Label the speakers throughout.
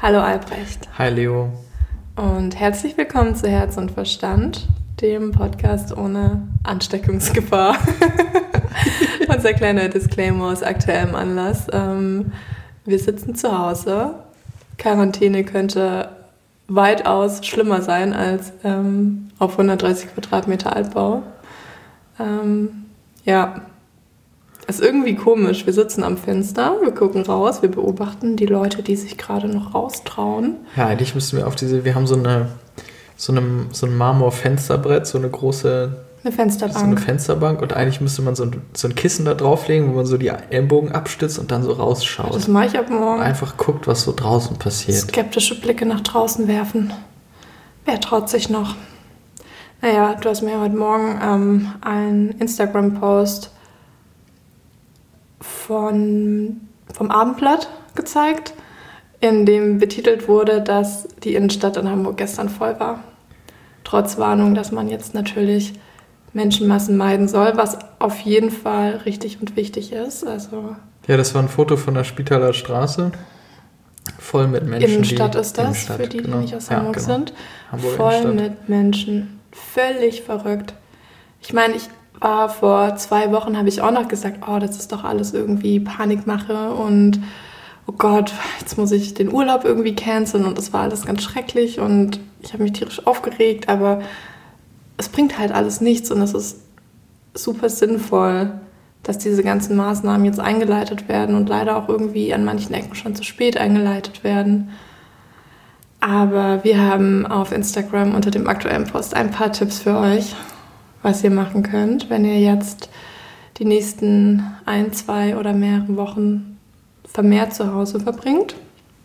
Speaker 1: Hallo Albrecht.
Speaker 2: Hi Leo.
Speaker 1: Und herzlich willkommen zu Herz und Verstand, dem Podcast ohne Ansteckungsgefahr. Unser kleiner Disclaimer aus aktuellem Anlass. Wir sitzen zu Hause. Quarantäne könnte weitaus schlimmer sein als auf 130 Quadratmeter Altbau. Ist irgendwie komisch. Wir sitzen am Fenster, wir gucken raus, wir beobachten die Leute, die sich gerade noch raustrauen.
Speaker 2: Ja, eigentlich müssten wir wir haben so ein Marmor-Fensterbrett, so eine Fensterbank und eigentlich müsste man so ein Kissen da drauflegen, wo man so die Ellbogen abstützt und dann so rausschaut.
Speaker 1: Das mache ich ab morgen.
Speaker 2: Einfach guckt, was so draußen passiert.
Speaker 1: Skeptische Blicke nach draußen werfen. Wer traut sich noch? Naja, du hast mir heute Morgen einen Instagram-Post vom Abendblatt gezeigt, in dem betitelt wurde, dass die Innenstadt in Hamburg gestern voll war. Trotz Warnung, dass man jetzt natürlich Menschenmassen meiden soll, was auf jeden Fall richtig und wichtig ist. Also
Speaker 2: ja, das war ein Foto von der Spitaler Straße, voll mit Menschen.
Speaker 1: Innenstadt ist das, Innenstadt, für die nicht aus Hamburg sind.
Speaker 2: Hamburg
Speaker 1: voll
Speaker 2: Innenstadt.
Speaker 1: Mit Menschen. Völlig verrückt. Ich meine, vor 2 Wochen habe ich auch noch gesagt, oh, das ist doch alles irgendwie Panikmache und oh Gott, jetzt muss ich den Urlaub irgendwie canceln und das war alles ganz schrecklich und ich habe mich tierisch aufgeregt, aber es bringt halt alles nichts und es ist super sinnvoll, dass diese ganzen Maßnahmen jetzt eingeleitet werden und leider auch irgendwie an manchen Ecken schon zu spät eingeleitet werden. Aber wir haben auf Instagram unter dem aktuellen Post ein paar Tipps für euch, was ihr machen könnt, wenn ihr jetzt die nächsten 1, 2 oder mehrere Wochen vermehrt zu Hause verbringt.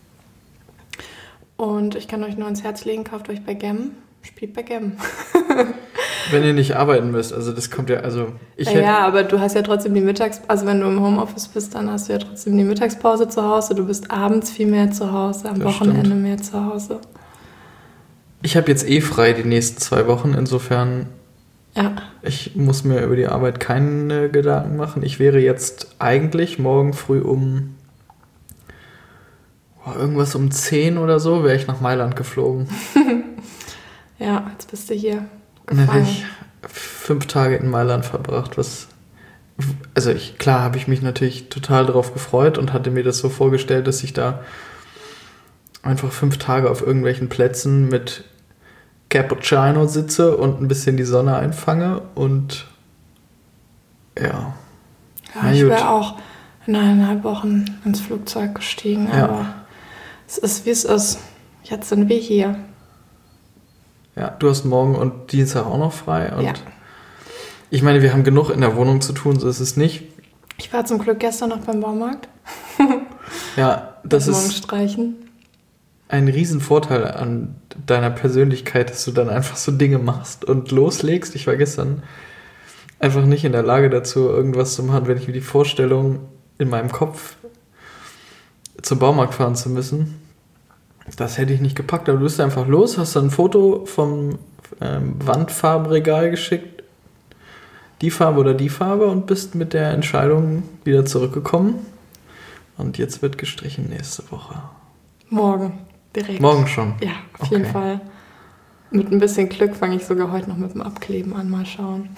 Speaker 1: Und ich kann euch nur ans Herz legen, kauft euch Backgammon, spielt Backgammon.
Speaker 2: Wenn ihr nicht arbeiten müsst, also das kommt ja, also
Speaker 1: Ja, aber du hast ja trotzdem die also wenn du im Homeoffice bist, dann hast du ja trotzdem die Mittagspause zu Hause, du bist abends viel mehr zu Hause, am Wochenende mehr zu Hause.
Speaker 2: Ich habe jetzt frei die nächsten 2 Wochen, insofern
Speaker 1: ja.
Speaker 2: Ich muss mir über die Arbeit keine Gedanken machen. Ich wäre jetzt eigentlich morgen früh irgendwas um 10 oder so, wäre ich nach Mailand geflogen.
Speaker 1: Ja, jetzt bist du hier
Speaker 2: gefangen. Dann hätte ich 5 Tage in Mailand verbracht, klar habe ich mich natürlich total drauf gefreut und hatte mir das so vorgestellt, dass ich da einfach 5 Tage auf irgendwelchen Plätzen mit Cappuccino sitze und ein bisschen die Sonne einfange und ja.
Speaker 1: Ja, ich wäre auch in 1,5 Wochen ins Flugzeug gestiegen, aber es ist, wie es ist. Jetzt sind wir hier.
Speaker 2: Ja, du hast morgen und Dienstag auch noch frei und ich meine, wir haben genug in der Wohnung zu tun, so ist es nicht.
Speaker 1: Ich war zum Glück gestern noch beim Baumarkt.
Speaker 2: Ja, das ist
Speaker 1: morgen streichen.
Speaker 2: Ein Riesenvorteil an deiner Persönlichkeit, dass du dann einfach so Dinge machst und loslegst. Ich war gestern einfach nicht in der Lage dazu, irgendwas zu machen, wenn ich mir die Vorstellung in meinem Kopf zum Baumarkt fahren zu müssen. Das hätte ich nicht gepackt, aber du bist einfach los, hast dann ein Foto vom Wandfarbenregal geschickt, die Farbe oder die Farbe und bist mit der Entscheidung wieder zurückgekommen. Und jetzt wird gestrichen nächste Woche.
Speaker 1: Morgen. Direkt.
Speaker 2: Morgen schon?
Speaker 1: Ja, auf jeden Fall. Mit ein bisschen Glück fange ich sogar heute noch mit dem Abkleben an. Mal schauen.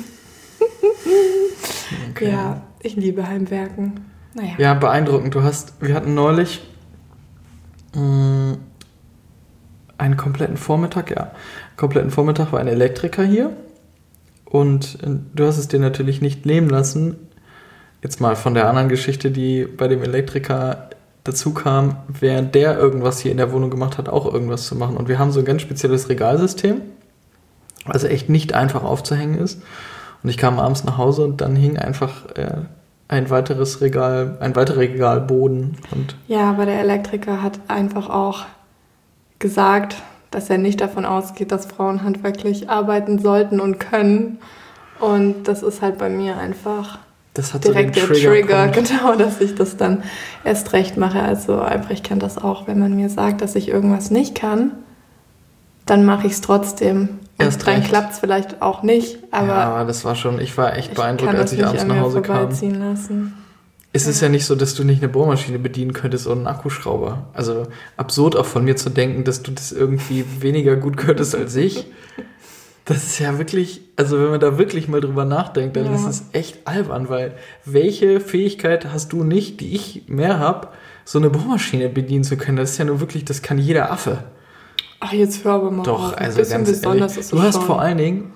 Speaker 2: Okay.
Speaker 1: Ja, ich liebe Heimwerken. Naja.
Speaker 2: Ja, beeindruckend. Wir hatten neulich einen kompletten Vormittag war ein Elektriker hier. Und du hast es dir natürlich nicht nehmen lassen. Jetzt mal von der anderen Geschichte, die bei dem Elektriker dazu kam, während der irgendwas hier in der Wohnung gemacht hat, auch irgendwas zu machen. Und wir haben so ein ganz spezielles Regalsystem, was echt nicht einfach aufzuhängen ist. Und ich kam abends nach Hause und dann hing einfach ein weiterer Regalboden.
Speaker 1: Ja, aber der Elektriker hat einfach auch gesagt, dass er nicht davon ausgeht, dass Frauen handwerklich arbeiten sollten und können. Und das ist halt bei mir einfach
Speaker 2: das hat
Speaker 1: direkt
Speaker 2: so
Speaker 1: der Trigger, genau, dass ich das dann erst recht mache. Also Albrecht kennt das auch, wenn man mir sagt, dass ich irgendwas nicht kann, dann mache ich es trotzdem. Und dann klappt es vielleicht auch nicht, aber
Speaker 2: ja, das war schon, ich war echt beeindruckt, als ich abends nach Hause kam.
Speaker 1: Lassen.
Speaker 2: Es ist ja nicht so, dass du nicht eine Bohrmaschine bedienen könntest oder einen Akkuschrauber. Also absurd auch von mir zu denken, dass du das irgendwie weniger gut könntest als ich. Das ist ja wirklich, also wenn man da wirklich mal drüber nachdenkt, dann ist es echt albern, weil welche Fähigkeit hast du nicht, die ich mehr habe, so eine Bohrmaschine bedienen zu können? Das ist ja nur wirklich, das kann jeder Affe.
Speaker 1: Ach, jetzt hör aber mal
Speaker 2: Doch,
Speaker 1: auf.
Speaker 2: also
Speaker 1: Ein bisschen
Speaker 2: ganz
Speaker 1: besonders
Speaker 2: ehrlich,
Speaker 1: ist es schon.
Speaker 2: vor allen Dingen,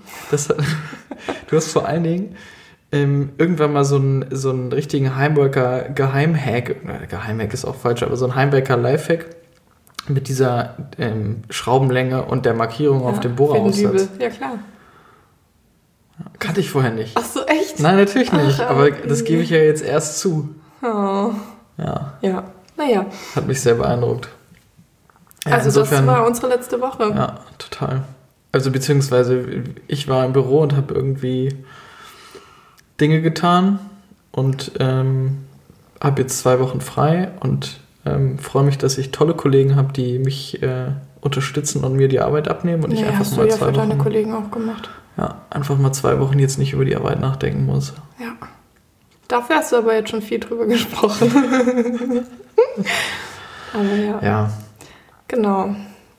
Speaker 2: irgendwann mal so einen richtigen Heimwerker-Geheimhack, Geheimhack ist auch falsch, aber so ein Heimwerker-Lifehack mit dieser Schraubenlänge und der Markierung auf dem Bohreraufsatz.
Speaker 1: Ja, klar.
Speaker 2: Kannte ich vorher nicht.
Speaker 1: Ach so, echt?
Speaker 2: Nein, natürlich nicht, aber
Speaker 1: okay.
Speaker 2: das gebe ich ja jetzt erst zu.
Speaker 1: Oh.
Speaker 2: Ja.
Speaker 1: Ja, naja.
Speaker 2: Hat mich sehr beeindruckt. Ja,
Speaker 1: Also insofern, das war unsere letzte Woche.
Speaker 2: Ja, total. Also beziehungsweise ich war im Büro und habe irgendwie Dinge getan und habe jetzt 2 Wochen frei und freue mich, dass ich tolle Kollegen habe, die mich unterstützen und mir die Arbeit abnehmen und ich einfach
Speaker 1: hast
Speaker 2: mal
Speaker 1: du ja
Speaker 2: 2
Speaker 1: für
Speaker 2: Wochen.
Speaker 1: deine Kollegen auch gemacht.
Speaker 2: Ja, einfach mal 2 Wochen jetzt nicht über die Arbeit nachdenken muss.
Speaker 1: Ja. Dafür hast du aber jetzt schon viel drüber gesprochen. Aber ja.
Speaker 2: Ja.
Speaker 1: Genau.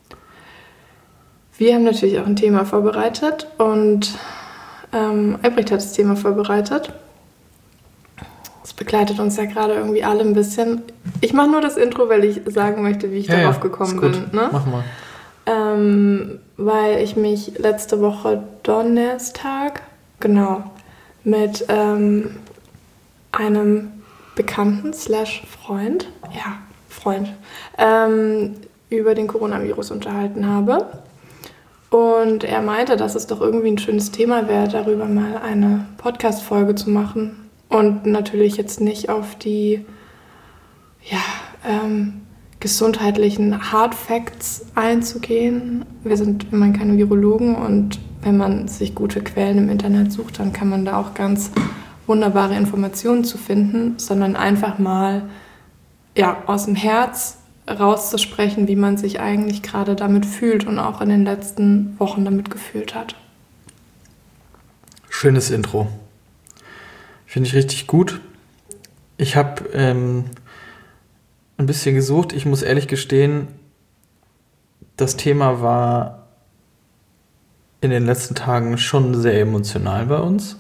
Speaker 1: Wir haben natürlich auch ein Thema vorbereitet und Albrecht hat das Thema vorbereitet. Das begleitet uns ja gerade irgendwie alle ein bisschen. Ich mache nur das Intro, weil ich sagen möchte, wie ich darauf gekommen bin. Ne?
Speaker 2: Mach mal.
Speaker 1: Weil ich mich letzte Woche Donnerstag, mit einem Bekannten /Freund, über den Coronavirus unterhalten habe. Und er meinte, dass es doch irgendwie ein schönes Thema wäre, darüber mal eine Podcast-Folge zu machen. Und natürlich jetzt nicht auf die gesundheitlichen Hard Facts einzugehen. Wir sind keine Virologen und wenn man sich gute Quellen im Internet sucht, dann kann man da auch ganz wunderbare Informationen zu finden, sondern einfach mal aus dem Herz rauszusprechen, wie man sich eigentlich gerade damit fühlt und auch in den letzten Wochen damit gefühlt hat.
Speaker 2: Schönes Intro. Finde ich richtig gut. Ich habe ein bisschen gesucht. Ich muss ehrlich gestehen, das Thema war in den letzten Tagen schon sehr emotional bei uns.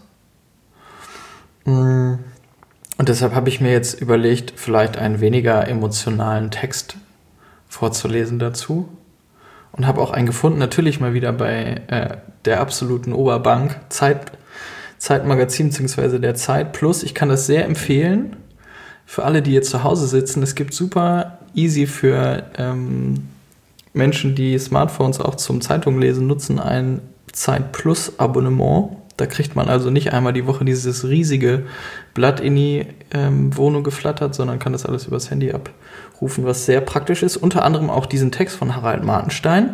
Speaker 2: Und deshalb habe ich mir jetzt überlegt, vielleicht einen weniger emotionalen Text vorzulesen dazu. Und habe auch einen gefunden, natürlich mal wieder bei der absoluten Oberbank, Zeitmagazin bzw. der Zeit Plus. Ich kann das sehr empfehlen für alle, die jetzt zu Hause sitzen. Es gibt super easy für Menschen, die Smartphones auch zum Zeitunglesen nutzen, ein Zeit Plus Abonnement. Da kriegt man also nicht einmal die Woche dieses riesige Blatt in die Wohnung geflattert, sondern kann das alles übers Handy abrufen, was sehr praktisch ist. Unter anderem auch diesen Text von Harald Martenstein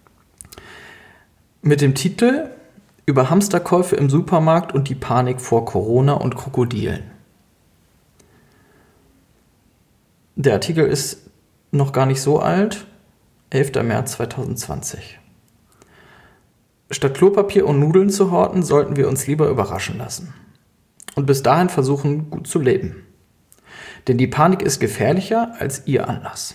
Speaker 2: mit dem Titel über Hamsterkäufe im Supermarkt und die Panik vor Corona und Krokodilen. Der Artikel ist noch gar nicht so alt, 11. März 2020. Statt Klopapier und Nudeln zu horten, sollten wir uns lieber überraschen lassen. Und bis dahin versuchen, gut zu leben. Denn die Panik ist gefährlicher als ihr Anlass.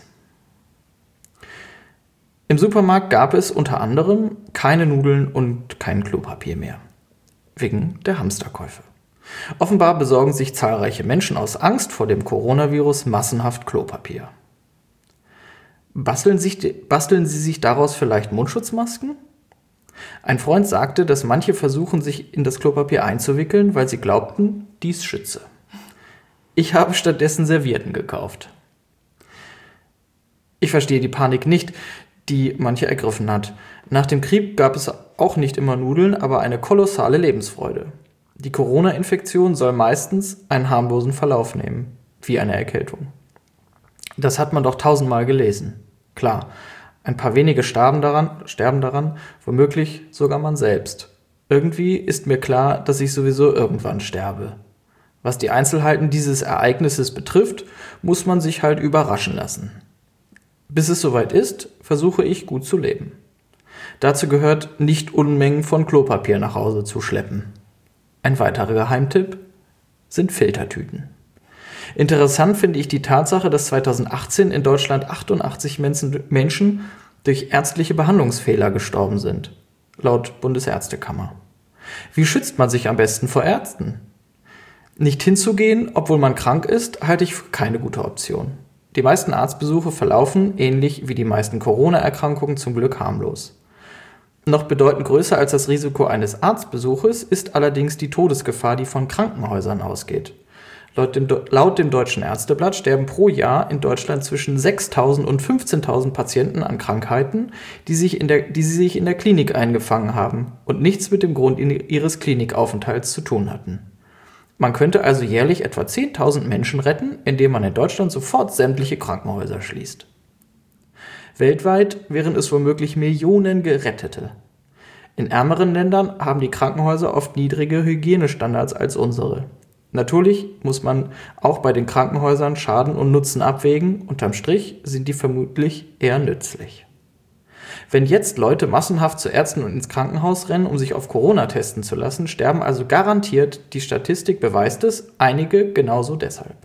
Speaker 2: Im Supermarkt gab es unter anderem keine Nudeln und kein Klopapier mehr. Wegen der Hamsterkäufe. Offenbar besorgen sich zahlreiche Menschen aus Angst vor dem Coronavirus massenhaft Klopapier. Basteln sie sich daraus vielleicht Mundschutzmasken? Ein Freund sagte, dass manche versuchen, sich in das Klopapier einzuwickeln, weil sie glaubten, dies schütze. Ich habe stattdessen Servietten gekauft. Ich verstehe die Panik nicht, die manche ergriffen hat. Nach dem Krieg gab es auch nicht immer Nudeln, aber eine kolossale Lebensfreude. Die Corona-Infektion soll meistens einen harmlosen Verlauf nehmen, wie eine Erkältung. Das hat man doch 1000-mal gelesen. Klar, ein paar wenige sterben daran, womöglich sogar man selbst. Irgendwie ist mir klar, dass ich sowieso irgendwann sterbe. Was die Einzelheiten dieses Ereignisses betrifft, muss man sich halt überraschen lassen. Bis es soweit ist, versuche ich gut zu leben. Dazu gehört, nicht Unmengen von Klopapier nach Hause zu schleppen. Ein weiterer Geheimtipp sind Filtertüten. Interessant finde ich die Tatsache, dass 2018 in Deutschland 88 Menschen durch ärztliche Behandlungsfehler gestorben sind, laut Bundesärztekammer. Wie schützt man sich am besten vor Ärzten? Nicht hinzugehen, obwohl man krank ist, halte ich für keine gute Option. Die meisten Arztbesuche verlaufen, ähnlich wie die meisten Corona-Erkrankungen, zum Glück harmlos. Noch bedeutend größer als das Risiko eines Arztbesuches ist allerdings die Todesgefahr, die von Krankenhäusern ausgeht. Laut dem Deutschen Ärzteblatt sterben pro Jahr in Deutschland zwischen 6.000 und 15.000 Patienten an Krankheiten, die sie sich in der Klinik eingefangen haben und nichts mit dem Grund ihres Klinikaufenthalts zu tun hatten. Man könnte also jährlich etwa 10.000 Menschen retten, indem man in Deutschland sofort sämtliche Krankenhäuser schließt. Weltweit wären es womöglich Millionen Gerettete. In ärmeren Ländern haben die Krankenhäuser oft niedrige Hygienestandards als unsere. Natürlich muss man auch bei den Krankenhäusern Schaden und Nutzen abwägen, unterm Strich sind die vermutlich eher nützlich. Wenn jetzt Leute massenhaft zu Ärzten und ins Krankenhaus rennen, um sich auf Corona testen zu lassen, sterben also garantiert, die Statistik beweist es, einige genauso deshalb.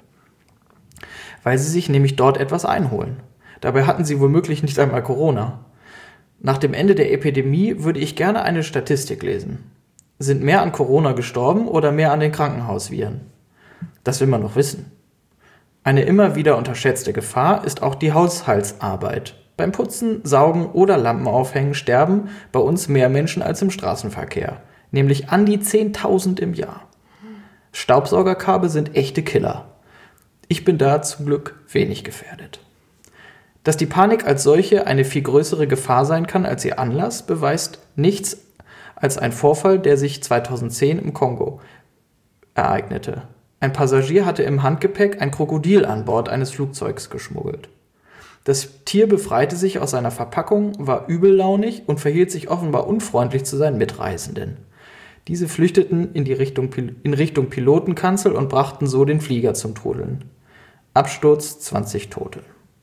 Speaker 2: Weil sie sich nämlich dort etwas einholen. Dabei hatten sie womöglich nicht einmal Corona. Nach dem Ende der Epidemie würde ich gerne eine Statistik lesen. Sind mehr an Corona gestorben oder mehr an den Krankenhausviren? Das will man noch wissen. Eine immer wieder unterschätzte Gefahr ist auch die Haushaltsarbeit. Beim Putzen, Saugen oder Lampen aufhängen sterben bei uns mehr Menschen als im Straßenverkehr, nämlich an die 10.000 im Jahr. Staubsaugerkabel sind echte Killer. Ich bin da zum Glück wenig gefährdet. Dass die Panik als solche eine viel größere Gefahr sein kann als ihr Anlass, beweist nichts als ein Vorfall, der sich 2010 im Kongo ereignete. Ein Passagier hatte im Handgepäck ein Krokodil an Bord eines Flugzeugs geschmuggelt. Das Tier befreite sich aus seiner Verpackung, war übellaunig und verhielt sich offenbar unfreundlich zu seinen Mitreisenden. Diese flüchteten in Richtung Pilotenkanzel und brachten so den Flieger zum Trudeln. Absturz, 20 Tote.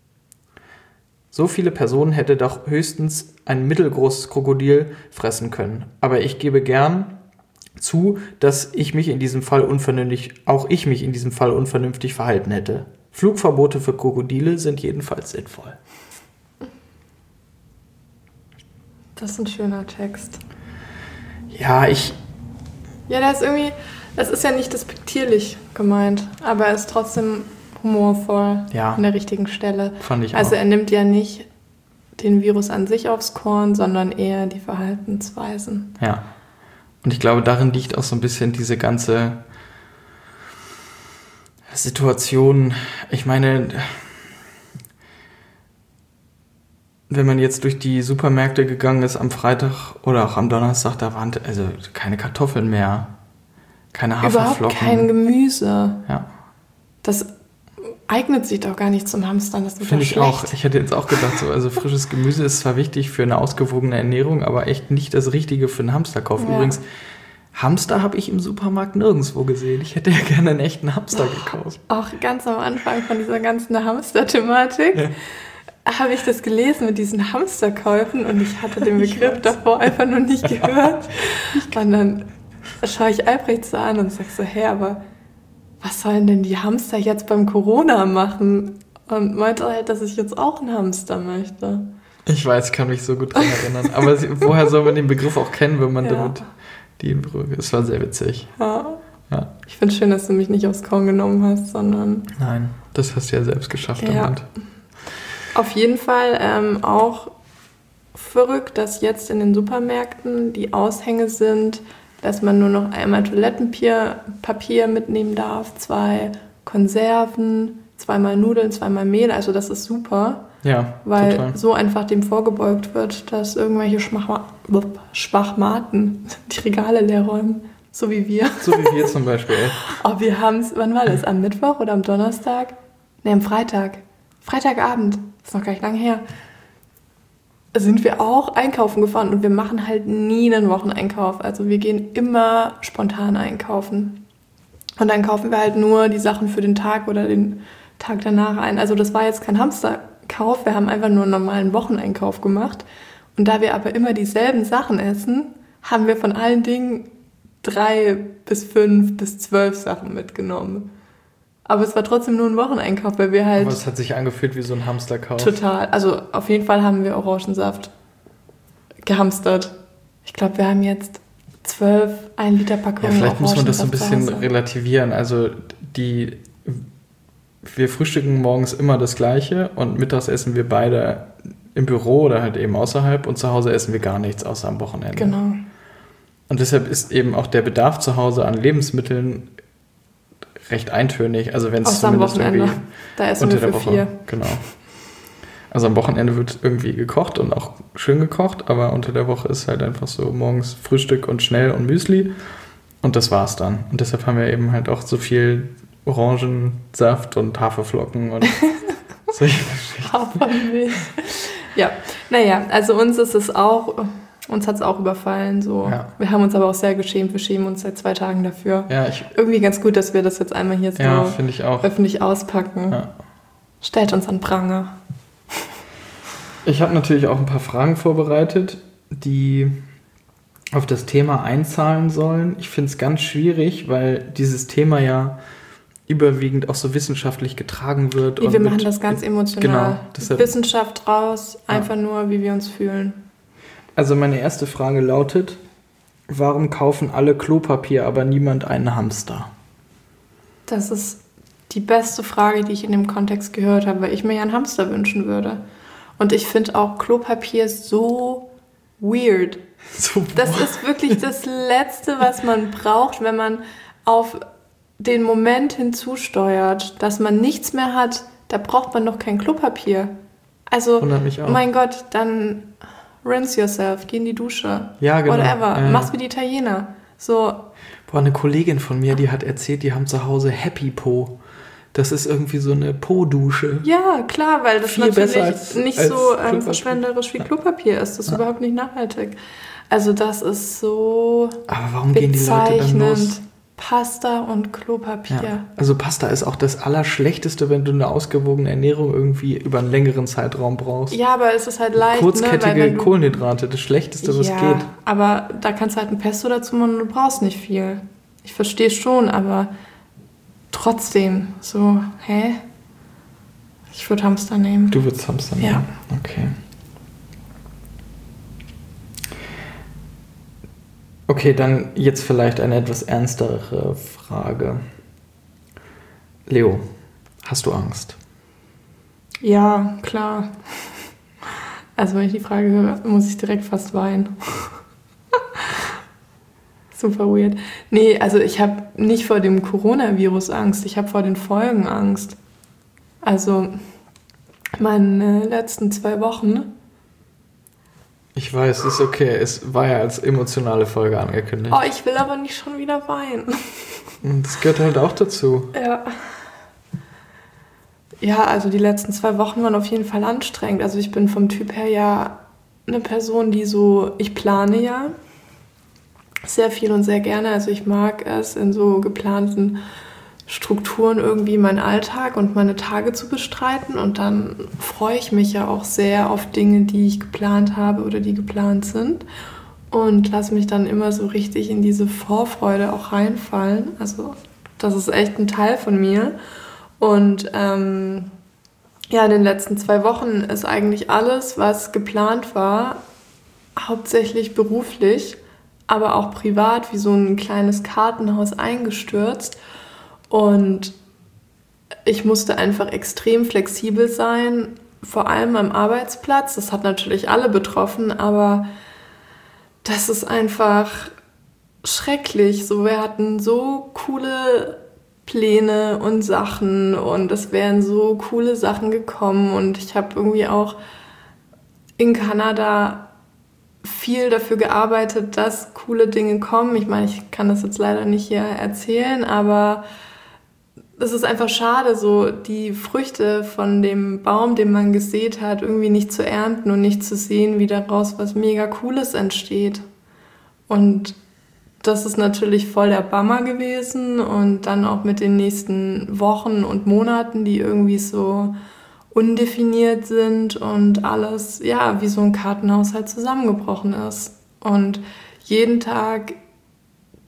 Speaker 2: So viele Personen hätte doch höchstens ein mittelgroßes Krokodil fressen können. Aber ich gebe gern zu, dass ich mich in diesem Fall unvernünftig verhalten hätte. Flugverbote für Krokodile sind jedenfalls sinnvoll.
Speaker 1: Das ist ein schöner Text.
Speaker 2: Ja,
Speaker 1: das ist ja nicht despektierlich gemeint, aber er ist trotzdem humorvoll an der richtigen Stelle.
Speaker 2: Fand ich auch.
Speaker 1: Also er nimmt ja nicht den Virus an sich aufs Korn, sondern eher die Verhaltensweisen.
Speaker 2: Ja. Und ich glaube, darin liegt auch so ein bisschen diese ganze Situation. Ich meine, wenn man jetzt durch die Supermärkte gegangen ist am Freitag oder auch am Donnerstag, da waren also keine Kartoffeln mehr, keine Haferflocken.
Speaker 1: Überhaupt kein Gemüse.
Speaker 2: Ja.
Speaker 1: Das eignet sich doch gar nicht zum Hamstern. Das
Speaker 2: finde ich auch. Ich hätte jetzt auch gedacht, also frisches Gemüse ist zwar wichtig für eine ausgewogene Ernährung, aber echt nicht das Richtige für einen Hamsterkauf. Ja. Übrigens, Hamster habe ich im Supermarkt nirgendwo gesehen. Ich hätte ja gerne einen echten Hamster gekauft.
Speaker 1: Auch ganz am Anfang von dieser ganzen Hamster-Thematik habe ich das gelesen mit diesen Hamsterkäufen und ich hatte den Begriff davor einfach noch nicht gehört. Und dann schaue ich Albrecht so an und sage so, hey, aber was sollen denn die Hamster jetzt beim Corona machen? Und meinte halt, dass ich jetzt auch einen Hamster möchte.
Speaker 2: Ich weiß, ich kann mich so gut dran erinnern. Aber woher soll man den Begriff auch kennen, wenn man damit die in Brügge? Es war sehr witzig.
Speaker 1: Ja. Ich finde es schön, dass du mich nicht aufs Korn genommen hast, sondern...
Speaker 2: Nein, das hast du ja selbst geschafft.
Speaker 1: Ja.
Speaker 2: Damit.
Speaker 1: Auf jeden Fall auch verrückt, dass jetzt in den Supermärkten die Aushänge sind, dass man nur noch einmal Toilettenpapier mitnehmen darf, 2 Konserven, 2-mal Nudeln, 2-mal Mehl. Also das ist super, weil total. So einfach dem vorgebeugt wird, dass irgendwelche Schwachmaten die Regale leer räumen. So wie wir.
Speaker 2: So wie wir zum Beispiel.
Speaker 1: Oh, wir haben es, wann war das? Am Mittwoch oder am Donnerstag? Ne, am Freitag. Freitagabend. Ist noch gar nicht lange her. Sind wir auch einkaufen gefahren und wir machen halt nie einen Wocheneinkauf. Also wir gehen immer spontan einkaufen. Und dann kaufen wir halt nur die Sachen für den Tag oder den Tag danach ein. Also das war jetzt kein Hamsterkauf, wir haben einfach nur einen normalen Wocheneinkauf gemacht. Und da wir aber immer dieselben Sachen essen, haben wir von allen Dingen 3 bis 5 bis 12 Sachen mitgenommen. Aber es war trotzdem nur ein Wocheneinkauf, weil wir halt...
Speaker 2: Aber es hat sich angefühlt wie so ein Hamsterkauf.
Speaker 1: Total. Also auf jeden Fall haben wir Orangensaft gehamstert. Ich glaube, wir haben jetzt 12 1-Liter-Packungen.
Speaker 2: Ja, vielleicht muss man das so ein bisschen
Speaker 1: zu Hause.
Speaker 2: relativieren. Also wir frühstücken morgens immer das Gleiche und mittags essen wir beide im Büro oder halt eben außerhalb und zu Hause essen wir gar nichts außer am Wochenende.
Speaker 1: Genau.
Speaker 2: Und deshalb ist eben auch der Bedarf zu Hause an Lebensmitteln recht eintönig. Also wenn es
Speaker 1: Außer am
Speaker 2: zumindest
Speaker 1: Wochenende.
Speaker 2: irgendwie
Speaker 1: Da essen
Speaker 2: unter
Speaker 1: wir
Speaker 2: der
Speaker 1: für
Speaker 2: Woche.
Speaker 1: 4.
Speaker 2: Genau. Also am Wochenende wird irgendwie gekocht und auch schön gekocht, aber unter der Woche ist halt einfach so morgens Frühstück und schnell und Müsli und das war's dann. Und deshalb haben wir eben halt auch so viel Orangensaft und Haferflocken und solche Geschichten.
Speaker 1: Hafermilch. Ja, naja, also uns hat es auch überfallen. So.
Speaker 2: Ja.
Speaker 1: Wir haben uns aber auch sehr geschämt. Wir schämen uns seit 2 Tagen dafür.
Speaker 2: Ja,
Speaker 1: Irgendwie ganz gut, dass wir das jetzt einmal hier so
Speaker 2: finde ich auch.
Speaker 1: öffentlich auspacken.
Speaker 2: Ja.
Speaker 1: Stellt uns an Pranger.
Speaker 2: Ich habe natürlich auch ein paar Fragen vorbereitet, die auf das Thema einzahlen sollen. Ich finde es ganz schwierig, weil dieses Thema ja überwiegend auch so wissenschaftlich getragen wird.
Speaker 1: Wir machen das ganz emotional.
Speaker 2: Genau, deshalb,
Speaker 1: Wissenschaft raus, einfach nur, wie wir uns fühlen.
Speaker 2: also meine erste Frage lautet, warum kaufen alle Klopapier, aber niemand einen Hamster?
Speaker 1: Das ist die beste Frage, die ich in dem Kontext gehört habe, weil ich mir ja einen Hamster wünschen würde. Und ich finde auch Klopapier so weird.
Speaker 2: So,
Speaker 1: Das ist wirklich das Letzte, was man braucht, wenn man auf den Moment hinzusteuert, dass man nichts mehr hat. Da braucht man noch kein Klopapier. Also,
Speaker 2: wundert mich auch.
Speaker 1: mein Gott, dann rinse yourself, geh in die Dusche.
Speaker 2: Ja, genau.
Speaker 1: Whatever. Mach's wie die Italiener. So,
Speaker 2: Boah, eine Kollegin von mir, die hat erzählt, die haben zu Hause Happy Po. Das ist irgendwie so eine Po-Dusche.
Speaker 1: ja, klar, weil das
Speaker 2: Viel besser
Speaker 1: natürlich nicht
Speaker 2: als
Speaker 1: so
Speaker 2: Klopapier.
Speaker 1: verschwenderisch wie Klopapier ist. Das ist überhaupt nicht nachhaltig. Also das ist so
Speaker 2: Aber warum gehen die Leute dann los?
Speaker 1: bezeichnend. Pasta und Klopapier.
Speaker 2: Ja. Also Pasta ist auch das Allerschlechteste, wenn du eine ausgewogene Ernährung irgendwie über einen längeren Zeitraum brauchst.
Speaker 1: Ja, aber es ist halt leicht,
Speaker 2: Kurzkettige
Speaker 1: ne? Weil wenn du,
Speaker 2: Kohlenhydrate, das Schlechteste, was
Speaker 1: ja,
Speaker 2: geht.
Speaker 1: aber da kannst du halt ein Pesto dazu machen und du brauchst nicht viel. Ich verstehe schon, aber trotzdem so, hä? Ich würde Hamster nehmen.
Speaker 2: Du würdest Hamster nehmen?
Speaker 1: Ja.
Speaker 2: Okay. Okay, dann jetzt vielleicht eine etwas ernstere Frage. Leo, hast du Angst?
Speaker 1: Ja, klar. Also wenn ich die Frage höre, muss ich direkt fast weinen. Super weird. Nee, also ich habe nicht vor dem Coronavirus Angst, ich habe vor den Folgen Angst. Also meine letzten 2 Wochen.
Speaker 2: Ich weiß, ist okay. Es war ja als emotionale Folge angekündigt.
Speaker 1: Oh, ich will aber nicht schon wieder weinen.
Speaker 2: Und das gehört halt auch dazu.
Speaker 1: Ja. Ja, also die letzten 2 Wochen waren auf jeden Fall anstrengend. Also ich bin vom Typ her ja eine Person, die so, ich plane ja sehr viel und sehr gerne. Also ich mag es, in so geplanten Strukturen irgendwie meinen Alltag und meine Tage zu bestreiten. Und dann freue ich mich ja auch sehr auf Dinge, die ich geplant habe oder die geplant sind. Und lasse mich dann immer so richtig in diese Vorfreude auch reinfallen. Also das ist echt ein Teil von mir. Und ja, in den letzten 2 Wochen ist eigentlich alles, was geplant war, hauptsächlich beruflich, aber auch privat, wie so ein kleines Kartenhaus eingestürzt. Und ich musste einfach extrem flexibel sein, vor allem am Arbeitsplatz. Das hat natürlich alle betroffen, aber das ist einfach schrecklich. So, wir hatten so coole Pläne und Sachen und es wären so coole Sachen gekommen. Und ich habe irgendwie auch in Kanada viel dafür gearbeitet, dass coole Dinge kommen. Ich meine, ich kann das jetzt leider nicht hier erzählen, aber es ist einfach schade, so die Früchte von dem Baum, den man gesät hat, irgendwie nicht zu ernten und nicht zu sehen, wie daraus was mega Cooles entsteht. Und das ist natürlich voll der Bummer gewesen und dann auch mit den nächsten Wochen und Monaten, die irgendwie so undefiniert sind und alles, ja, wie so ein Kartenhaus halt zusammengebrochen ist. Und jeden Tag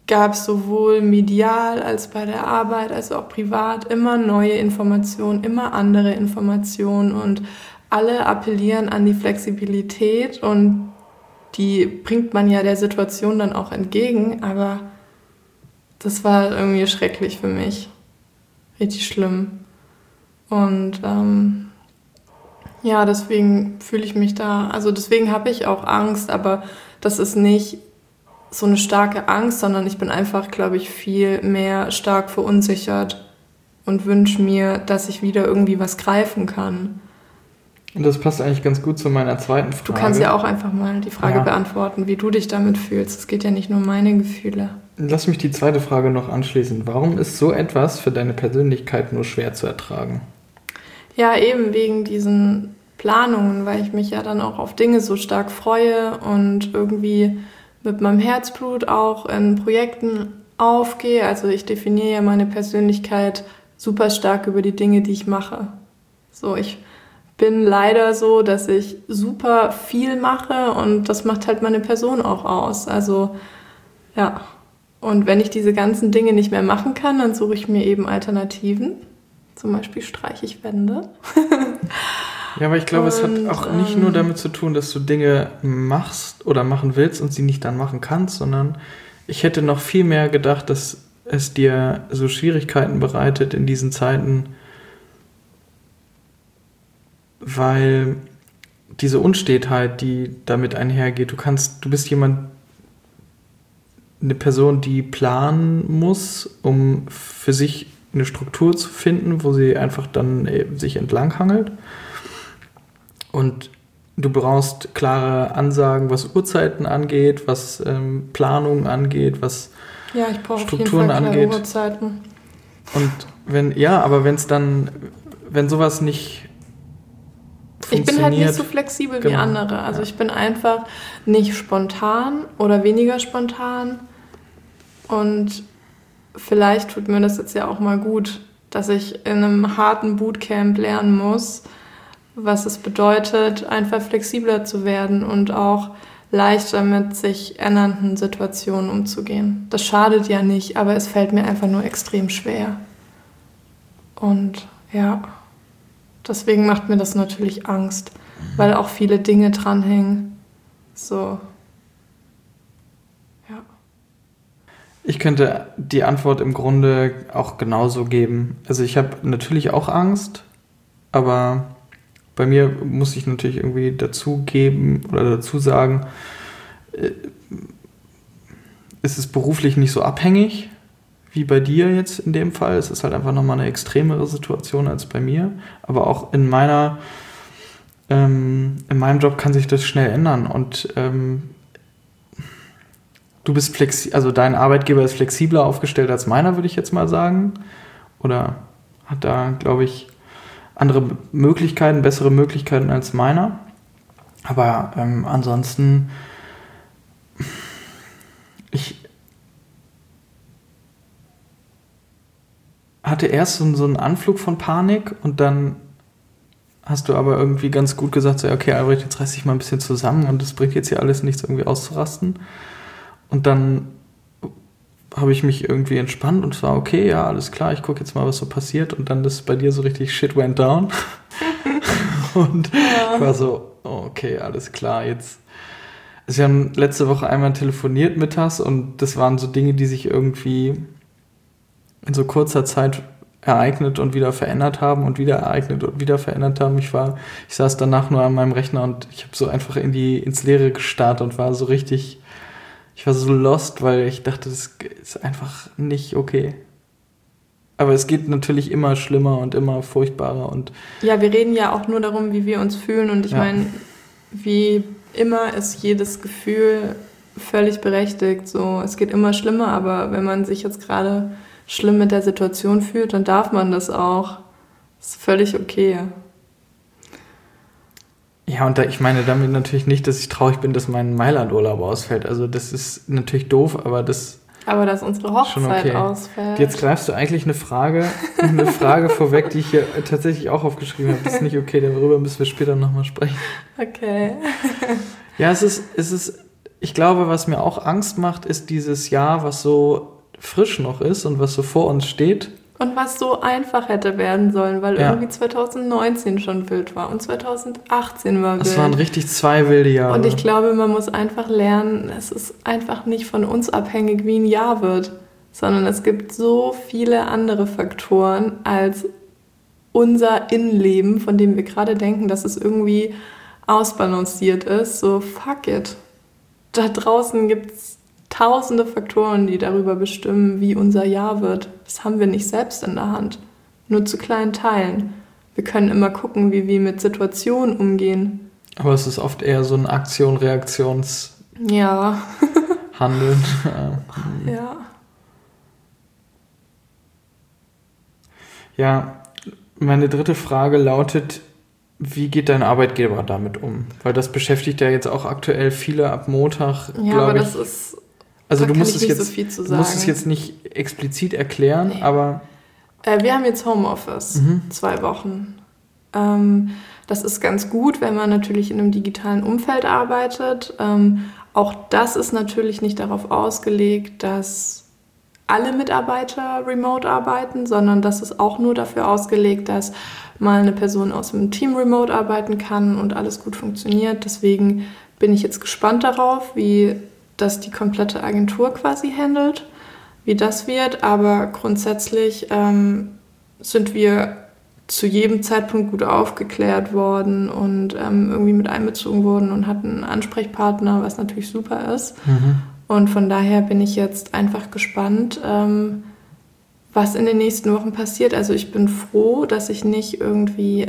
Speaker 1: gab es sowohl medial als bei der Arbeit, als auch privat immer neue Informationen, immer andere Informationen und alle appellieren an die Flexibilität und die bringt man ja der Situation dann auch entgegen, aber das war irgendwie schrecklich für mich. Richtig schlimm. Und ja, deswegen fühle ich mich da, also deswegen habe ich auch Angst, aber das ist nicht so eine starke Angst, sondern ich bin einfach, glaube ich, viel mehr stark verunsichert und wünsche mir, dass ich wieder irgendwie was greifen kann.
Speaker 2: Und das passt eigentlich ganz gut zu meiner zweiten Frage.
Speaker 1: Du kannst ja auch einfach mal die Frage beantworten, wie du dich damit fühlst. Es geht ja nicht nur um meine Gefühle.
Speaker 2: Lass mich die zweite Frage noch anschließen. Warum ist so etwas für deine Persönlichkeit nur schwer zu ertragen?
Speaker 1: Ja, eben wegen diesen Planungen, weil ich mich ja dann auch auf Dinge so stark freue und irgendwie mit meinem Herzblut auch in Projekten aufgehe. Also ich definiere ja meine Persönlichkeit super stark über die Dinge, die ich mache. So, ich bin leider so, dass ich super viel mache und das macht halt meine Person auch aus. Also ja, und wenn ich diese ganzen Dinge nicht mehr machen kann, dann suche ich mir eben Alternativen. Zum Beispiel streiche ich Wände.
Speaker 2: Ja, aber ich glaube, es hat auch nicht nur damit zu tun, dass du Dinge machst oder machen willst und sie nicht dann machen kannst, sondern ich hätte noch viel mehr gedacht, dass es dir so Schwierigkeiten bereitet in diesen Zeiten, weil diese Unstetheit, die damit einhergeht, du bist eine Person, die planen muss, um für sich eine Struktur zu finden, wo sie einfach dann sich entlanghangelt. Und du brauchst klare Ansagen, was Uhrzeiten angeht, was Planungen angeht, was
Speaker 1: ich brauche
Speaker 2: Strukturen
Speaker 1: auf jeden Fall
Speaker 2: angeht.
Speaker 1: Uhrzeiten.
Speaker 2: Und wenn sowas nicht
Speaker 1: ich bin halt nicht so flexibel wie andere. Also ich bin einfach nicht spontan oder weniger spontan. Und vielleicht tut mir das jetzt ja auch mal gut, dass ich in einem harten Bootcamp lernen muss, was es bedeutet, einfach flexibler zu werden und auch leichter mit sich ändernden Situationen umzugehen. Das schadet ja nicht, aber es fällt mir einfach nur extrem schwer. Und ja, deswegen macht mir das natürlich Angst, weil auch viele Dinge dranhängen. So, ja.
Speaker 2: Ich könnte die Antwort im Grunde auch genauso geben. Also ich habe natürlich auch Angst, aber bei mir muss ich natürlich irgendwie dazu sagen, ist es beruflich nicht so abhängig wie bei dir jetzt in dem Fall. Es ist halt einfach nochmal eine extremere Situation als bei mir. Aber auch in meinem Job kann sich das schnell ändern. Und du bist also dein Arbeitgeber ist flexibler aufgestellt als meiner, würde ich jetzt mal sagen. Oder hat da, glaube ich, andere Möglichkeiten, bessere Möglichkeiten als meiner. Aber ansonsten, ich hatte erst so einen Anflug von Panik und dann hast du aber irgendwie ganz gut gesagt, so, okay, Albrecht, jetzt reiß dich mal ein bisschen zusammen und es bringt jetzt hier alles nichts, irgendwie auszurasten. Und dann habe ich mich irgendwie entspannt und es war okay, ja, alles klar, ich gucke jetzt mal, was so passiert. Und dann ist bei dir so richtig shit went down. Und ich war so, oh, okay, alles klar, jetzt. Also wir haben letzte Woche einmal telefoniert mittags und das waren so Dinge, die sich irgendwie in so kurzer Zeit ereignet und wieder verändert haben und wieder ereignet und wieder verändert haben. Ich saß danach nur an meinem Rechner und ich habe so einfach ins Leere gestarrt und war so richtig. Ich war so lost, weil ich dachte, das ist einfach nicht okay. Aber es geht natürlich immer schlimmer und immer furchtbarer. Und
Speaker 1: ja, wir reden ja auch nur darum, wie wir uns fühlen. Und ich meine, wie immer ist jedes Gefühl völlig berechtigt. So, es geht immer schlimmer, aber wenn man sich jetzt gerade schlimm mit der Situation fühlt, dann darf man das auch. Das ist völlig okay.
Speaker 2: Ja, und ich meine damit natürlich nicht, dass ich traurig bin, dass mein Mailand-Urlaub ausfällt. Also das ist natürlich doof, aber dass
Speaker 1: unsere Hochzeit ausfällt.
Speaker 2: Jetzt greifst du eigentlich eine Frage vorweg, die ich hier tatsächlich auch aufgeschrieben habe. Das ist nicht okay, darüber müssen wir später nochmal sprechen.
Speaker 1: Okay.
Speaker 2: Ja, es ist ich glaube, was mir auch Angst macht, ist dieses Jahr, was so frisch noch ist und was so vor uns steht.
Speaker 1: Und was so einfach hätte werden sollen, weil
Speaker 2: Ja.
Speaker 1: irgendwie 2019 schon wild war und 2018 war wild.
Speaker 2: Es waren richtig 2 wilde Jahre.
Speaker 1: Und ich glaube, man muss einfach lernen, es ist einfach nicht von uns abhängig, wie ein Jahr wird, sondern es gibt so viele andere Faktoren als unser Innenleben, von dem wir gerade denken, dass es irgendwie ausbalanciert ist. So, fuck it. Da draußen gibt es tausende Faktoren, die darüber bestimmen, wie unser Jahr wird. Das haben wir nicht selbst in der Hand. Nur zu kleinen Teilen. Wir können immer gucken, wie wir mit Situationen umgehen.
Speaker 2: Aber es ist oft eher so ein Aktion-Reaktions-Handeln.
Speaker 1: Ja. Ja.
Speaker 2: Ja, meine dritte Frage lautet, wie geht dein Arbeitgeber damit um? Weil das beschäftigt ja jetzt auch aktuell viele ab Montag,
Speaker 1: Ja,
Speaker 2: glaube
Speaker 1: aber
Speaker 2: ich.
Speaker 1: das ist...
Speaker 2: Also
Speaker 1: da
Speaker 2: du
Speaker 1: kann
Speaker 2: musst
Speaker 1: ich
Speaker 2: es
Speaker 1: nicht
Speaker 2: jetzt,
Speaker 1: so viel zu
Speaker 2: du musst es
Speaker 1: sagen.
Speaker 2: jetzt nicht explizit erklären,
Speaker 1: Nee.
Speaker 2: aber
Speaker 1: Wir haben jetzt Homeoffice, 2 Wochen. Das ist ganz gut, wenn man natürlich in einem digitalen Umfeld arbeitet. Auch das ist natürlich nicht darauf ausgelegt, dass alle Mitarbeiter remote arbeiten, sondern das ist auch nur dafür ausgelegt, dass mal eine Person aus dem Team remote arbeiten kann und alles gut funktioniert. Deswegen bin ich jetzt gespannt darauf, wie das die komplette Agentur quasi handelt, wie das wird. Aber grundsätzlich sind wir zu jedem Zeitpunkt gut aufgeklärt worden und irgendwie mit einbezogen worden und hatten einen Ansprechpartner, was natürlich super ist. Und von daher bin ich jetzt einfach gespannt, was in den nächsten Wochen passiert. Also ich bin froh, dass ich nicht irgendwie,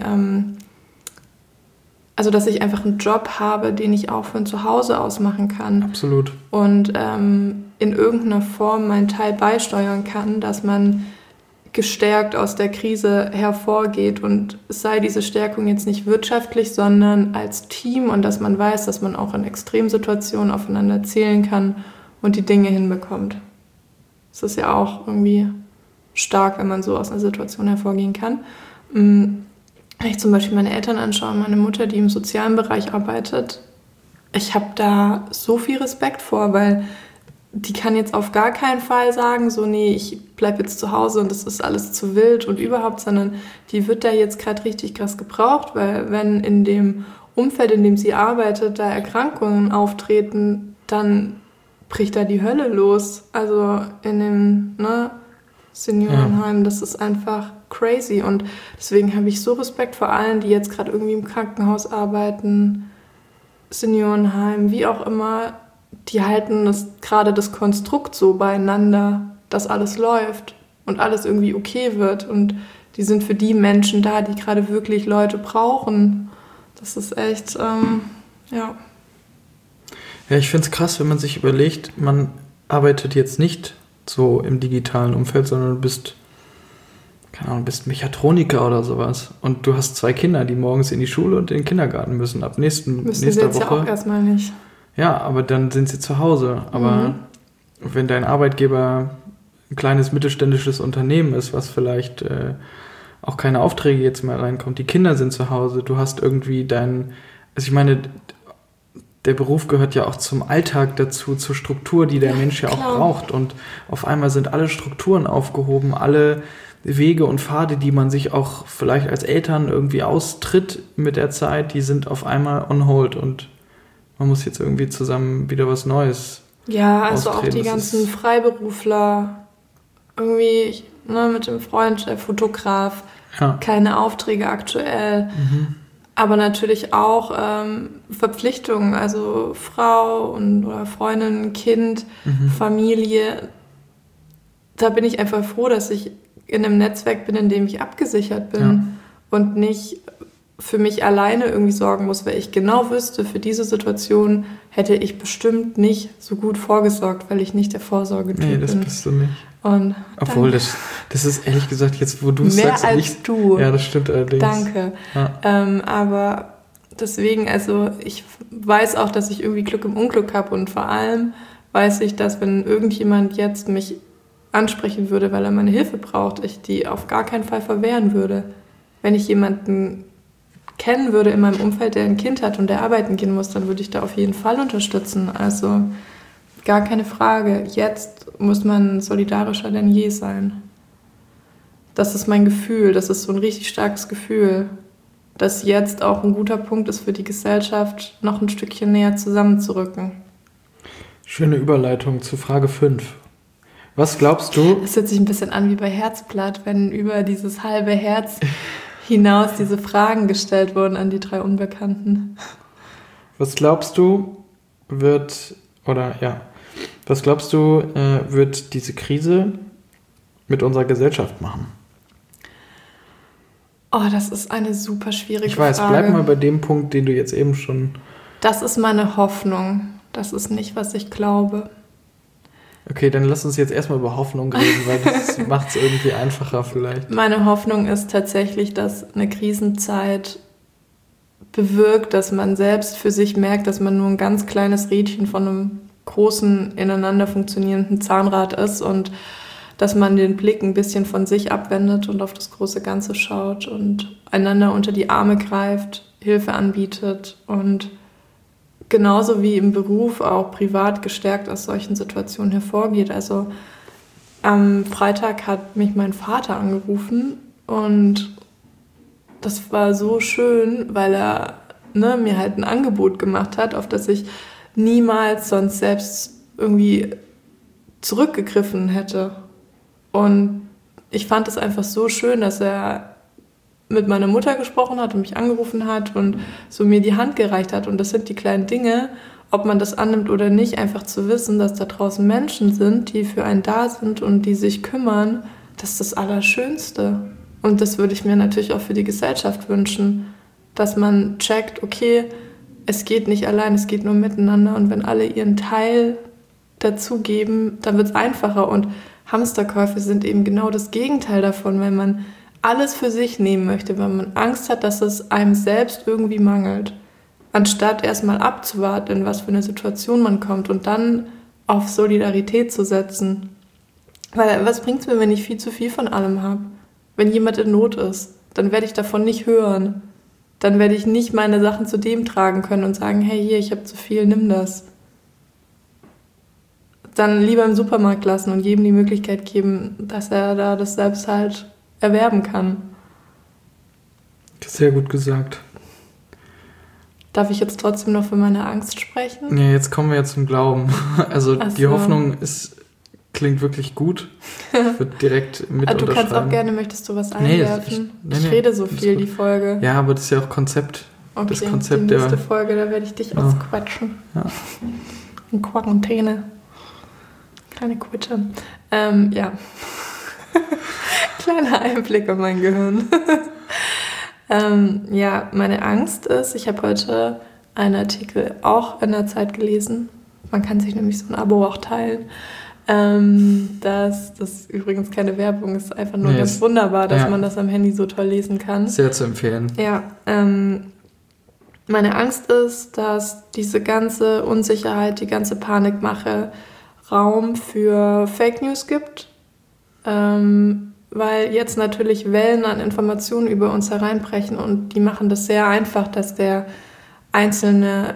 Speaker 1: also dass ich einfach einen Job habe, den ich auch von zu Hause aus machen kann.
Speaker 2: absolut.
Speaker 1: Und in irgendeiner Form meinen Teil beisteuern kann, dass man gestärkt aus der Krise hervorgeht und es sei diese Stärkung jetzt nicht wirtschaftlich, sondern als Team und dass man weiß, dass man auch in Extremsituationen aufeinander zählen kann und die Dinge hinbekommt. Es ist ja auch irgendwie stark, wenn man so aus einer Situation hervorgehen kann. Wenn ich zum Beispiel meine Eltern anschaue, meine Mutter, die im sozialen Bereich arbeitet, ich habe da so viel Respekt vor, weil die kann jetzt auf gar keinen Fall sagen, so nee, ich bleibe jetzt zu Hause und das ist alles zu wild und überhaupt, sondern die wird da jetzt gerade richtig krass gebraucht, weil wenn in dem Umfeld, in dem sie arbeitet, da Erkrankungen auftreten, dann bricht da die Hölle los. Also in dem Seniorenheim, das ist einfach crazy und deswegen habe ich so Respekt vor allen, die jetzt gerade irgendwie im Krankenhaus arbeiten, Seniorenheim, wie auch immer. Die halten gerade das Konstrukt so beieinander, dass alles läuft und alles irgendwie okay wird. Und die sind für die Menschen da, die gerade wirklich Leute brauchen. Das ist echt, ja.
Speaker 2: Ja, ich finde es krass, wenn man sich überlegt, man arbeitet jetzt nicht so im digitalen Umfeld, sondern du bist, keine Ahnung, bist Mechatroniker oder sowas. Und du hast 2 Kinder, die morgens in die Schule und in den Kindergarten müssen.
Speaker 1: Müssen sie
Speaker 2: nächster
Speaker 1: jetzt
Speaker 2: Woche.
Speaker 1: ja auch erstmal nicht.
Speaker 2: Ja, aber dann sind sie zu Hause. Aber wenn dein Arbeitgeber ein kleines mittelständisches Unternehmen ist, was vielleicht auch keine Aufträge jetzt mehr reinkommt, die Kinder sind zu Hause, du hast irgendwie also ich meine, der Beruf gehört ja auch zum Alltag dazu, zur Struktur, die der Mensch ja auch
Speaker 1: klar.
Speaker 2: braucht. Und auf einmal sind alle Strukturen aufgehoben, alle Wege und Pfade, die man sich auch vielleicht als Eltern irgendwie austritt mit der Zeit, die sind auf einmal on hold und man muss jetzt irgendwie zusammen wieder was Neues.
Speaker 1: Ja, also auch
Speaker 2: austreten.
Speaker 1: die
Speaker 2: Das
Speaker 1: ganzen
Speaker 2: ist-
Speaker 1: Freiberufler, irgendwie mit dem Freund, der Fotograf,
Speaker 2: Ja.
Speaker 1: keine Aufträge aktuell, aber natürlich auch Verpflichtungen, also Frau oder Freundin, Kind, Familie. Da bin ich einfach froh, dass ich in einem Netzwerk bin, in dem ich abgesichert bin und nicht für mich alleine irgendwie sorgen muss, weil ich genau wüsste, für diese Situation hätte ich bestimmt nicht so gut vorgesorgt, weil ich nicht der Vorsorgetyp
Speaker 2: Nee, das
Speaker 1: bin.
Speaker 2: bist du nicht.
Speaker 1: Und
Speaker 2: Obwohl, das ist ehrlich gesagt jetzt, wo du es
Speaker 1: mehr
Speaker 2: sagst,
Speaker 1: als
Speaker 2: nicht...
Speaker 1: du.
Speaker 2: Ja, das stimmt allerdings.
Speaker 1: Danke.
Speaker 2: Ja.
Speaker 1: Aber deswegen, also ich weiß auch, dass ich irgendwie Glück im Unglück habe und vor allem weiß ich, dass wenn irgendjemand jetzt mich ansprechen würde, weil er meine Hilfe braucht, ich die auf gar keinen Fall verwehren würde. Wenn ich jemanden kennen würde in meinem Umfeld, der ein Kind hat und der arbeiten gehen muss, dann würde ich da auf jeden Fall unterstützen. Also gar keine Frage. Jetzt muss man solidarischer denn je sein. Das ist mein Gefühl. Das ist so ein richtig starkes Gefühl, dass jetzt auch ein guter Punkt ist für die Gesellschaft, noch ein Stückchen näher zusammenzurücken.
Speaker 2: Schöne Überleitung zu Frage 5. Was glaubst du?
Speaker 1: Es hört sich ein bisschen an wie bei Herzblatt, wenn über dieses halbe Herz hinaus diese Fragen gestellt wurden an die 3 Unbekannten.
Speaker 2: Was glaubst du, wird diese Krise mit unserer Gesellschaft machen?
Speaker 1: Oh, das ist eine super schwierige
Speaker 2: Frage. Ich weiß, bleib mal bei dem Punkt, den du jetzt eben schon...
Speaker 1: Das ist meine Hoffnung. Das ist nicht, was ich glaube.
Speaker 2: Okay, dann lass uns jetzt erstmal über Hoffnung reden, weil das macht es irgendwie einfacher vielleicht.
Speaker 1: Meine Hoffnung ist tatsächlich, dass eine Krisenzeit bewirkt, dass man selbst für sich merkt, dass man nur ein ganz kleines Rädchen von einem großen, ineinander funktionierenden Zahnrad ist und dass man den Blick ein bisschen von sich abwendet und auf das große Ganze schaut und einander unter die Arme greift, Hilfe anbietet und genauso wie im Beruf auch privat gestärkt aus solchen Situationen hervorgeht. Also am Freitag hat mich mein Vater angerufen und das war so schön, weil er mir halt ein Angebot gemacht hat, auf das ich niemals sonst selbst irgendwie zurückgegriffen hätte. Und ich fand es einfach so schön, dass er mit meiner Mutter gesprochen hat und mich angerufen hat und so mir die Hand gereicht hat. Und das sind die kleinen Dinge, ob man das annimmt oder nicht, einfach zu wissen, dass da draußen Menschen sind, die für einen da sind und die sich kümmern, das ist das Allerschönste. Und das würde ich mir natürlich auch für die Gesellschaft wünschen, dass man checkt, okay, es geht nicht allein, es geht nur miteinander. Und wenn alle ihren Teil dazugeben, dann wird es einfacher. Und Hamsterkäufe sind eben genau das Gegenteil davon, wenn man alles für sich nehmen möchte, weil man Angst hat, dass es einem selbst irgendwie mangelt. Anstatt erstmal abzuwarten, in was für eine Situation man kommt und dann auf Solidarität zu setzen. Weil was bringt es mir, wenn ich viel zu viel von allem habe? Wenn jemand in Not ist, dann werde ich davon nicht hören. Dann werde ich nicht meine Sachen zu dem tragen können und sagen, hey, hier, ich habe zu viel, nimm das. Dann lieber im Supermarkt lassen und jedem die Möglichkeit geben, dass er da das selbst halt erwerben kann.
Speaker 2: Sehr gut gesagt.
Speaker 1: Darf ich jetzt trotzdem noch für meine Angst sprechen?
Speaker 2: Ja, jetzt kommen wir ja zum Glauben. Also die Hoffnung klingt wirklich gut. Ich würde direkt mit
Speaker 1: du
Speaker 2: unterschreiben.
Speaker 1: Kannst auch gerne, möchtest du was einwerfen? Ich rede so viel, die Folge.
Speaker 2: Ja, aber das ist ja auch Konzept.
Speaker 1: Okay,
Speaker 2: das Konzept
Speaker 1: die nächste Folge, da werde ich dich ausquatschen.
Speaker 2: Ja.
Speaker 1: In Quarantäne. Kleine Quitsche. Ja. Kleiner Einblick in mein Gehirn. Ja, meine Angst ist, ich habe heute einen Artikel auch in der Zeit gelesen. Man kann sich nämlich so ein Abo auch teilen. Das übrigens keine Werbung ist, einfach nur ganz wunderbar, dass man das am Handy so toll lesen kann.
Speaker 2: Sehr zu empfehlen.
Speaker 1: Ja, meine Angst ist, dass diese ganze Unsicherheit, die ganze Panikmache Raum für Fake News gibt. Weil jetzt natürlich Wellen an Informationen über uns hereinbrechen und die machen das sehr einfach, dass der Einzelne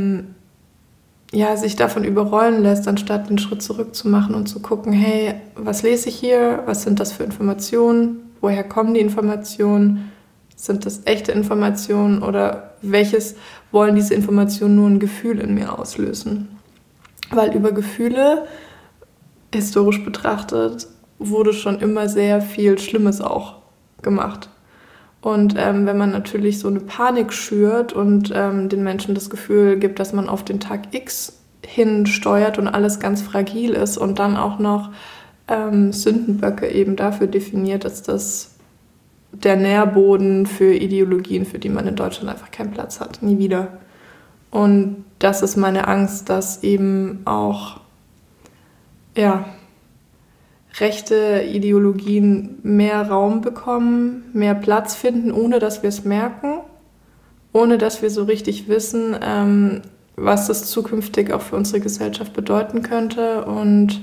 Speaker 1: sich davon überrollen lässt, anstatt den Schritt zurück zu machen und zu gucken, hey, was lese ich hier, was sind das für Informationen, woher kommen die Informationen, sind das echte Informationen oder welches wollen diese Informationen nur ein Gefühl in mir auslösen? Weil über Gefühle, historisch betrachtet, wurde schon immer sehr viel Schlimmes auch gemacht. Und wenn man natürlich so eine Panik schürt und den Menschen das Gefühl gibt, dass man auf den Tag X hinsteuert und alles ganz fragil ist und dann auch noch Sündenböcke eben dafür definiert, dass das der Nährboden für Ideologien, für die man in Deutschland einfach keinen Platz hat, nie wieder. Und das ist meine Angst, dass eben auch rechte Ideologien mehr Raum bekommen, mehr Platz finden, ohne dass wir es merken, ohne dass wir so richtig wissen, was das zukünftig auch für unsere Gesellschaft bedeuten könnte. Und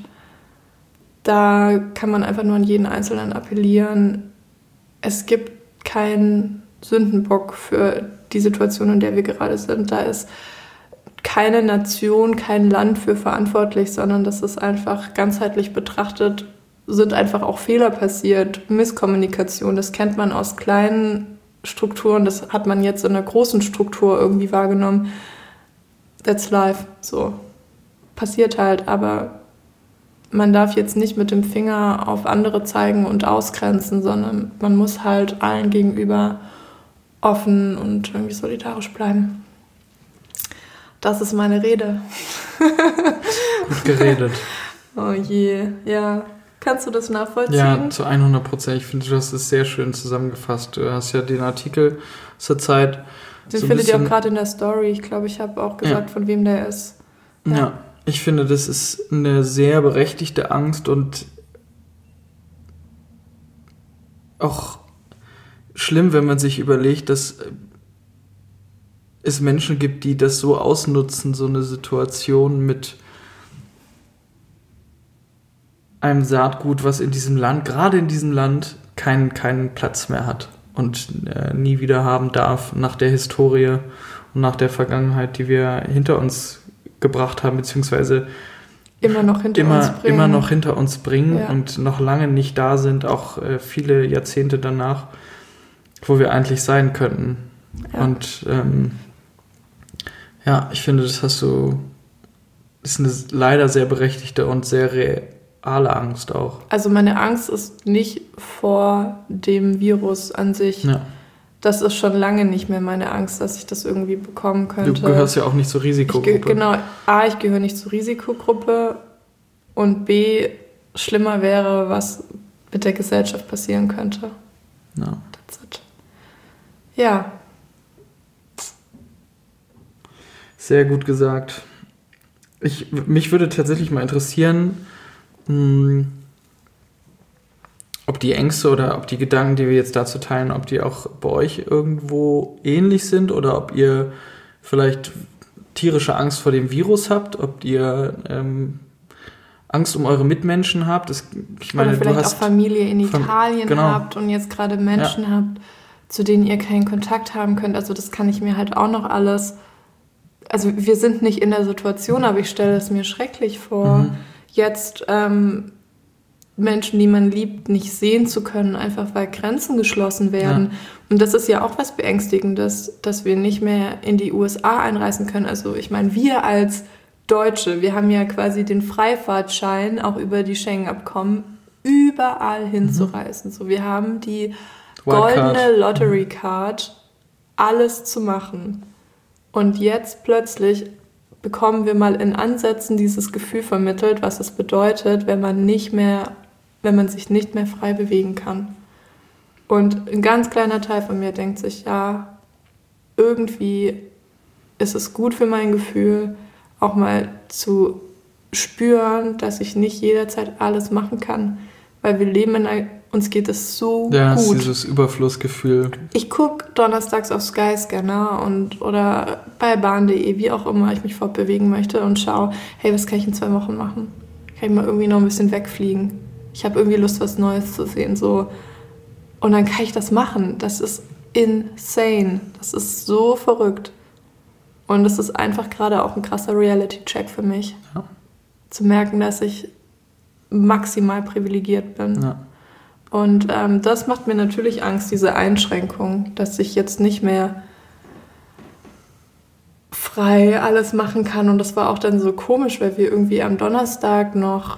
Speaker 1: da kann man einfach nur an jeden Einzelnen appellieren. Es gibt kein Sündenbock für die Situation, in der wir gerade sind. Da ist keine Nation, kein Land für verantwortlich, sondern das ist einfach ganzheitlich betrachtet, sind einfach auch Fehler passiert, Misskommunikation. Das kennt man aus kleinen Strukturen, das hat man jetzt in einer großen Struktur irgendwie wahrgenommen. That's life, so. Passiert halt, aber man darf jetzt nicht mit dem Finger auf andere zeigen und ausgrenzen, sondern man muss halt allen gegenüber offen und irgendwie solidarisch bleiben. Das ist meine Rede.
Speaker 2: Gut geredet.
Speaker 1: Oh je, ja. Kannst du das nachvollziehen?
Speaker 2: Ja, zu 100%. Ich finde, du hast es sehr schön zusammengefasst. Du hast ja den Artikel zur Zeit.
Speaker 1: Den so findet ihr auch gerade in der Story. Ich glaube, ich habe auch gesagt, von wem der ist.
Speaker 2: Ja, ich finde, das ist eine sehr berechtigte Angst und auch schlimm, wenn man sich überlegt, dass es Menschen gibt, die das so ausnutzen, so eine Situation mit einem Saatgut, was in diesem Land, gerade in diesem Land, keinen Platz mehr hat und nie wieder haben darf nach der Historie und nach der Vergangenheit, die wir hinter uns gebracht haben, beziehungsweise immer noch hinter uns bringen und noch lange nicht da sind, auch viele Jahrzehnte danach, wo wir eigentlich sein könnten. Ja. Und ich finde, das ist eine leider sehr berechtigte und sehr reale Angst auch.
Speaker 1: Also meine Angst ist nicht vor dem Virus an sich. Ja. Das ist schon lange nicht mehr meine Angst, dass ich das irgendwie bekommen könnte.
Speaker 2: Du gehörst ja auch nicht zur Risikogruppe.
Speaker 1: Ich gehöre nicht zur Risikogruppe und B, schlimmer wäre, was mit der Gesellschaft passieren könnte.
Speaker 2: No.
Speaker 1: That's it. Ja.
Speaker 2: Sehr gut gesagt. Mich würde tatsächlich mal interessieren, ob die Ängste oder ob die Gedanken, die wir jetzt dazu teilen, ob die auch bei euch irgendwo ähnlich sind oder ob ihr vielleicht tierische Angst vor dem Virus habt, ob ihr Angst um eure Mitmenschen habt.
Speaker 1: Oder vielleicht auch Familie in Italien habt und jetzt gerade Menschen habt, zu denen ihr keinen Kontakt haben könnt. Also das kann ich mir halt auch noch alles... Also wir sind nicht in der Situation, aber ich stelle es mir schrecklich vor, jetzt Menschen, die man liebt, nicht sehen zu können, einfach weil Grenzen geschlossen werden. Ja. Und das ist ja auch was Beängstigendes, dass wir nicht mehr in die USA einreisen können. Also ich meine, wir als Deutsche, wir haben ja quasi den Freifahrtschein, auch über die Schengen-Abkommen, überall hinzureisen. So, wir haben die goldene Lottery Card, alles zu machen. Und jetzt plötzlich bekommen wir mal in Ansätzen dieses Gefühl vermittelt, was es bedeutet, wenn man sich nicht mehr frei bewegen kann. Und ein ganz kleiner Teil von mir denkt sich, ja, irgendwie ist es gut für mein Gefühl, auch mal zu spüren, dass ich nicht jederzeit alles machen kann, weil wir leben uns geht es so gut.
Speaker 2: Ja, dieses Überflussgefühl.
Speaker 1: Ich gucke donnerstags auf Skyscanner oder bei bahn.de, wie auch immer ich mich fortbewegen möchte und schaue, hey, was kann ich in 2 Wochen machen? Kann ich mal irgendwie noch ein bisschen wegfliegen? Ich habe irgendwie Lust, was Neues zu sehen. So. Und dann kann ich das machen. Das ist insane. Das ist so verrückt. Und das ist einfach gerade auch ein krasser Reality-Check für mich. Ja. Zu merken, dass ich maximal privilegiert bin. Ja. Und das macht mir natürlich Angst, diese Einschränkung, dass ich jetzt nicht mehr frei alles machen kann. Und das war auch dann so komisch, weil wir irgendwie am Donnerstag noch,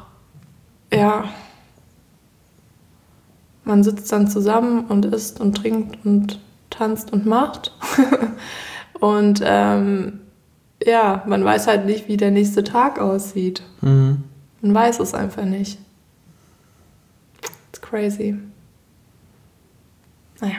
Speaker 1: man sitzt dann zusammen und isst und trinkt und tanzt und macht. Und man weiß halt nicht, wie der nächste Tag aussieht. Mhm. Man weiß es einfach nicht. It's crazy. Naja.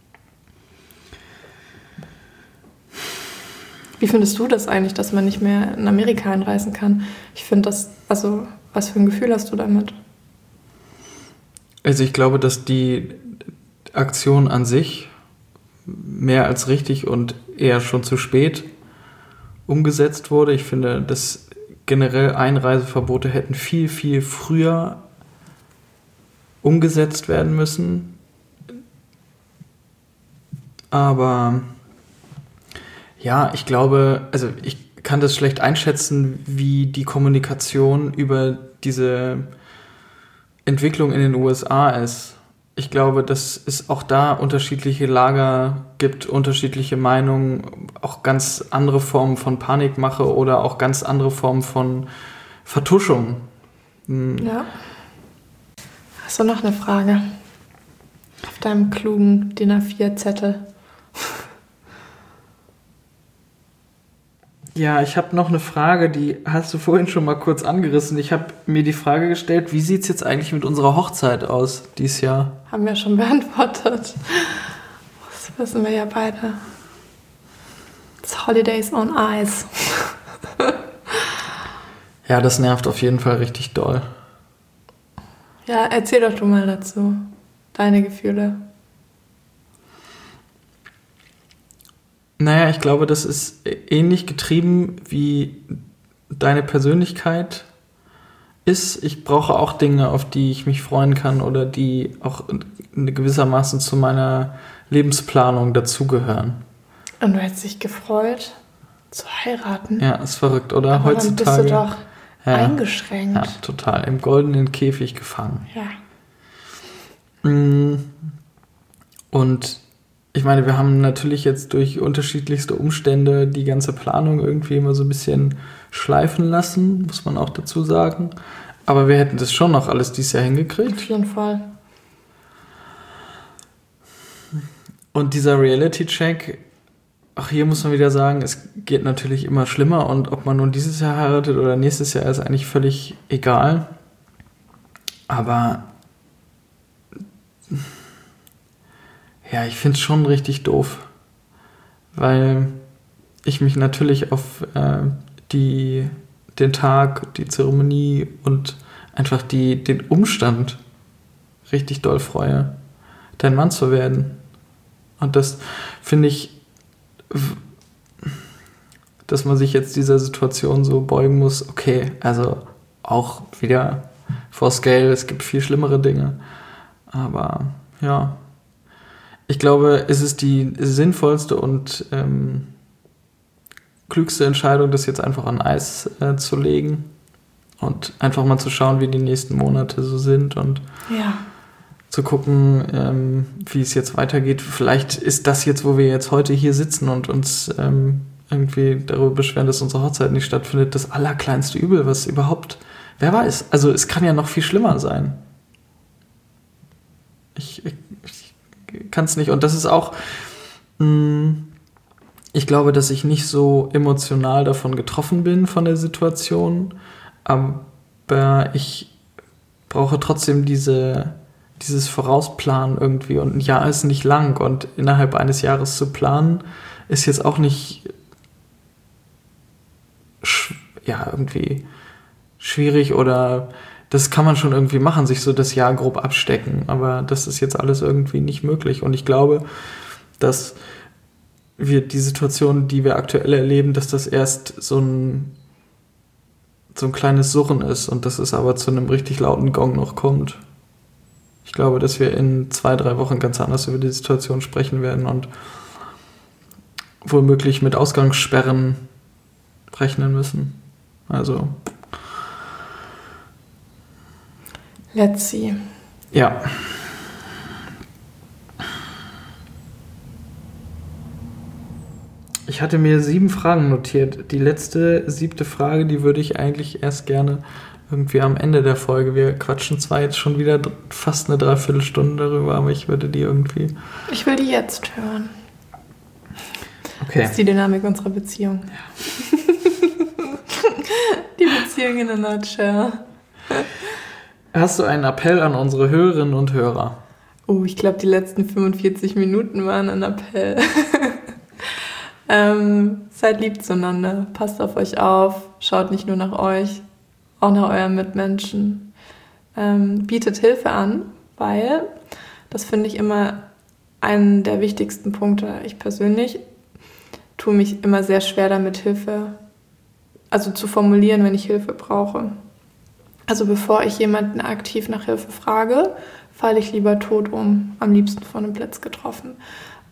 Speaker 1: Wie findest du das eigentlich, dass man nicht mehr in Amerika einreisen kann? Ich finde das, also was für ein Gefühl hast du damit?
Speaker 2: Also ich glaube, dass die Aktion an sich mehr als richtig und eher schon zu spät umgesetzt wurde. Ich finde, dass generell Einreiseverbote hätten viel, viel früher umgesetzt werden müssen. Aber ja, ich glaube, also ich kann das schlecht einschätzen, wie die Kommunikation über diese Entwicklung in den USA ist. Ich glaube, dass es auch da unterschiedliche Lager gibt, unterschiedliche Meinungen, auch ganz andere Formen von Panikmache oder auch ganz andere Formen von Vertuschung.
Speaker 1: Ja. Hast du noch eine Frage? Auf deinem klugen DIN A4-Zettel.
Speaker 2: Ja, ich habe noch eine Frage, die hast du vorhin schon mal kurz angerissen. Ich habe mir die Frage gestellt, wie sieht es jetzt eigentlich mit unserer Hochzeit aus dieses Jahr?
Speaker 1: Haben wir schon beantwortet. Das wissen wir ja beide. It's Holidays on Ice.
Speaker 2: Ja, das nervt auf jeden Fall richtig doll.
Speaker 1: Ja, erzähl doch du mal dazu. Deine Gefühle.
Speaker 2: Naja, ich glaube, das ist ähnlich getrieben, wie deine Persönlichkeit ist. Ich brauche auch Dinge, auf die ich mich freuen kann oder die auch gewissermaßen zu meiner Lebensplanung dazugehören.
Speaker 1: Und du hättest dich gefreut, zu heiraten.
Speaker 2: Ja, ist verrückt, oder?
Speaker 1: Aber
Speaker 2: Heutzutage.
Speaker 1: Dann bist du doch eingeschränkt.
Speaker 2: Ja, total. Im goldenen Käfig gefangen.
Speaker 1: Ja.
Speaker 2: Und ich meine, wir haben natürlich jetzt durch unterschiedlichste Umstände die ganze Planung irgendwie immer so ein bisschen schleifen lassen, muss man auch dazu sagen. Aber wir hätten das schon noch alles dieses Jahr hingekriegt.
Speaker 1: Auf jeden Fall.
Speaker 2: Und dieser Reality-Check, auch hier muss man wieder sagen, es geht natürlich immer schlimmer und ob man nun dieses Jahr heiratet oder nächstes Jahr ist eigentlich völlig egal. Aber ja, ich finde es schon richtig doof, weil ich mich natürlich auf den Tag, die Zeremonie und einfach den Umstand richtig doll freue, dein Mann zu werden. Und das finde ich, dass man sich jetzt dieser Situation so beugen muss, okay, also auch wieder for scale, es gibt viel schlimmere Dinge, aber ja, ich glaube, es ist die sinnvollste und klügste Entscheidung, das jetzt einfach an Eis zu legen und einfach mal zu schauen, wie die nächsten Monate so sind und zu gucken, wie es jetzt weitergeht. Vielleicht ist das jetzt, wo wir jetzt heute hier sitzen und uns irgendwie darüber beschweren, dass unsere Hochzeit nicht stattfindet, das allerkleinste Übel, was überhaupt, wer weiß. Also es kann ja noch viel schlimmer sein. Ich kann es nicht. Und das ist auch, ich glaube, dass ich nicht so emotional davon getroffen bin, von der Situation, aber ich brauche trotzdem dieses Vorausplanen irgendwie. Und ein Jahr ist nicht lang und innerhalb eines Jahres zu planen, ist jetzt auch nicht irgendwie schwierig oder das kann man schon irgendwie machen, sich so das Jahr grob abstecken, aber das ist jetzt alles irgendwie nicht möglich. Und ich glaube, dass wir die Situation, die wir aktuell erleben, dass das erst so ein kleines Surren ist und dass es aber zu einem richtig lauten Gong noch kommt. Ich glaube, dass wir in 2-3 Wochen ganz anders über die Situation sprechen werden und womöglich mit Ausgangssperren rechnen müssen. Also
Speaker 1: let's see.
Speaker 2: Ja. Ich hatte mir 7 Fragen notiert. Die letzte 7. Frage, die würde ich eigentlich erst gerne irgendwie am Ende der Folge. Wir quatschen zwar jetzt schon wieder fast eine Dreiviertelstunde darüber, aber ich würde die irgendwie...
Speaker 1: Ich will die jetzt hören.
Speaker 2: Okay.
Speaker 1: Das ist die Dynamik unserer Beziehung. Ja. Die Beziehung in a nutshell.
Speaker 2: Hast du einen Appell an unsere Hörerinnen und Hörer?
Speaker 1: Oh, ich glaube, die letzten 45 Minuten waren ein Appell. Seid lieb zueinander, passt auf euch auf, schaut nicht nur nach euch, auch nach euren Mitmenschen. Bietet Hilfe an, weil, das finde ich immer einen der wichtigsten Punkte. Ich persönlich tue mich immer sehr schwer damit, Hilfe, also zu formulieren, wenn ich Hilfe brauche. Also bevor ich jemanden aktiv nach Hilfe frage, falle ich lieber tot um, am liebsten von einem Blitz getroffen.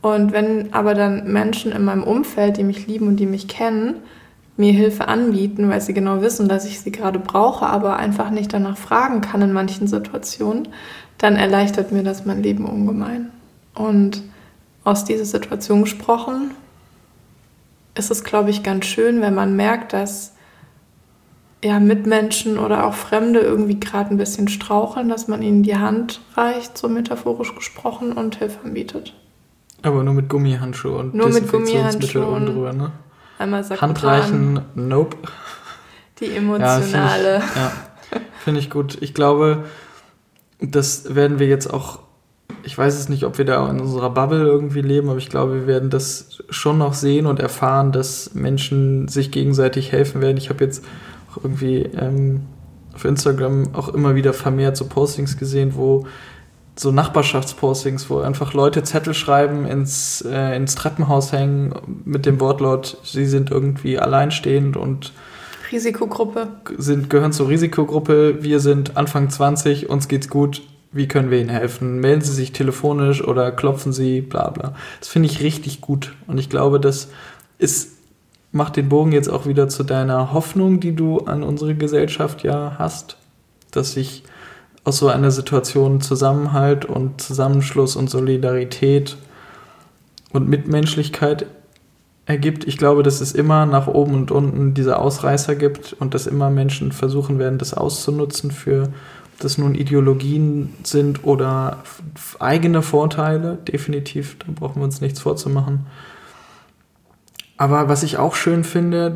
Speaker 1: Und wenn aber dann Menschen in meinem Umfeld, die mich lieben und die mich kennen, mir Hilfe anbieten, weil sie genau wissen, dass ich sie gerade brauche, aber einfach nicht danach fragen kann in manchen Situationen, dann erleichtert mir das mein Leben ungemein. Und aus dieser Situation gesprochen, ist es, glaube ich, ganz schön, wenn man merkt, dass ja, Mitmenschen oder auch Fremde irgendwie gerade ein bisschen straucheln, dass man ihnen die Hand reicht, so metaphorisch gesprochen, und Hilfe anbietet.
Speaker 2: Aber nur mit Gummihandschuhe und
Speaker 1: nur
Speaker 2: Desinfektionsmittel
Speaker 1: mit
Speaker 2: oben drüber, ne?
Speaker 1: Einmal
Speaker 2: Handreichen, nope.
Speaker 1: Die emotionale.
Speaker 2: Ja, finde ich gut. Ich glaube, das werden wir jetzt auch, ich weiß es nicht, ob wir da in unserer Bubble irgendwie leben, aber ich glaube, wir werden das schon noch sehen und erfahren, dass Menschen sich gegenseitig helfen werden. Ich habe jetzt auch irgendwie auf Instagram auch immer wieder vermehrt so Postings gesehen, wo so Nachbarschaftspostings, wo einfach Leute Zettel schreiben, ins Treppenhaus hängen mit dem Wortlaut, sie sind irgendwie alleinstehend und
Speaker 1: Risikogruppe.
Speaker 2: Gehören zur Risikogruppe, wir sind Anfang 20, uns geht's gut, wie können wir Ihnen helfen? Melden Sie sich telefonisch oder klopfen Sie, bla bla. Das finde ich richtig gut und ich glaube, das macht den Bogen jetzt auch wieder zu deiner Hoffnung, die du an unsere Gesellschaft ja hast, dass sich aus so einer Situation Zusammenhalt und Zusammenschluss und Solidarität und Mitmenschlichkeit ergibt. Ich glaube, dass es immer nach oben und unten diese Ausreißer gibt und dass immer Menschen versuchen werden, das auszunutzen für, ob das nun Ideologien sind oder eigene Vorteile. Definitiv, da brauchen wir uns nichts vorzumachen. Aber was ich auch schön finde,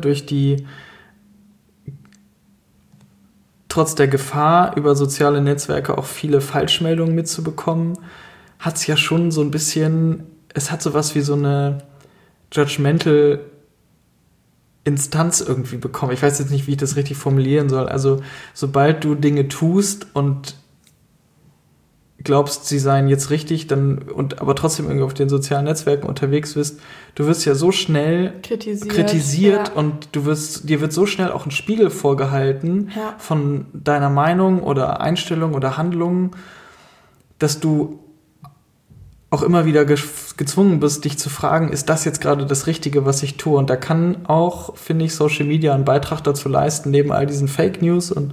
Speaker 2: trotz der Gefahr, über soziale Netzwerke auch viele Falschmeldungen mitzubekommen, hat es ja schon so ein bisschen, es hat sowas wie so eine judgmental Instanz irgendwie bekommen. Ich weiß jetzt nicht, wie ich das richtig formulieren soll. Also, sobald du Dinge tust und glaubst, sie seien jetzt richtig, aber trotzdem irgendwie auf den sozialen Netzwerken unterwegs bist, du wirst ja so schnell kritisiert ja. Und dir wird so schnell auch ein Spiegel vorgehalten von deiner Meinung oder Einstellung oder Handlung, dass du auch immer wieder gezwungen bist, dich zu fragen, ist das jetzt gerade das Richtige, was ich tue? Und da kann auch, finde ich, Social Media einen Beitrag dazu leisten, neben all diesen Fake News und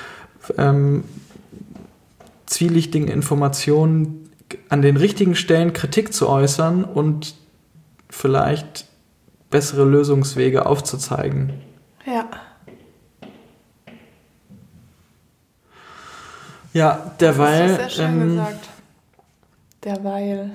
Speaker 2: zwielichtigen Informationen an den richtigen Stellen Kritik zu äußern und vielleicht bessere Lösungswege aufzuzeigen.
Speaker 1: Ja.
Speaker 2: Ja, derweil...
Speaker 1: Das ist sehr schön gesagt. Derweil.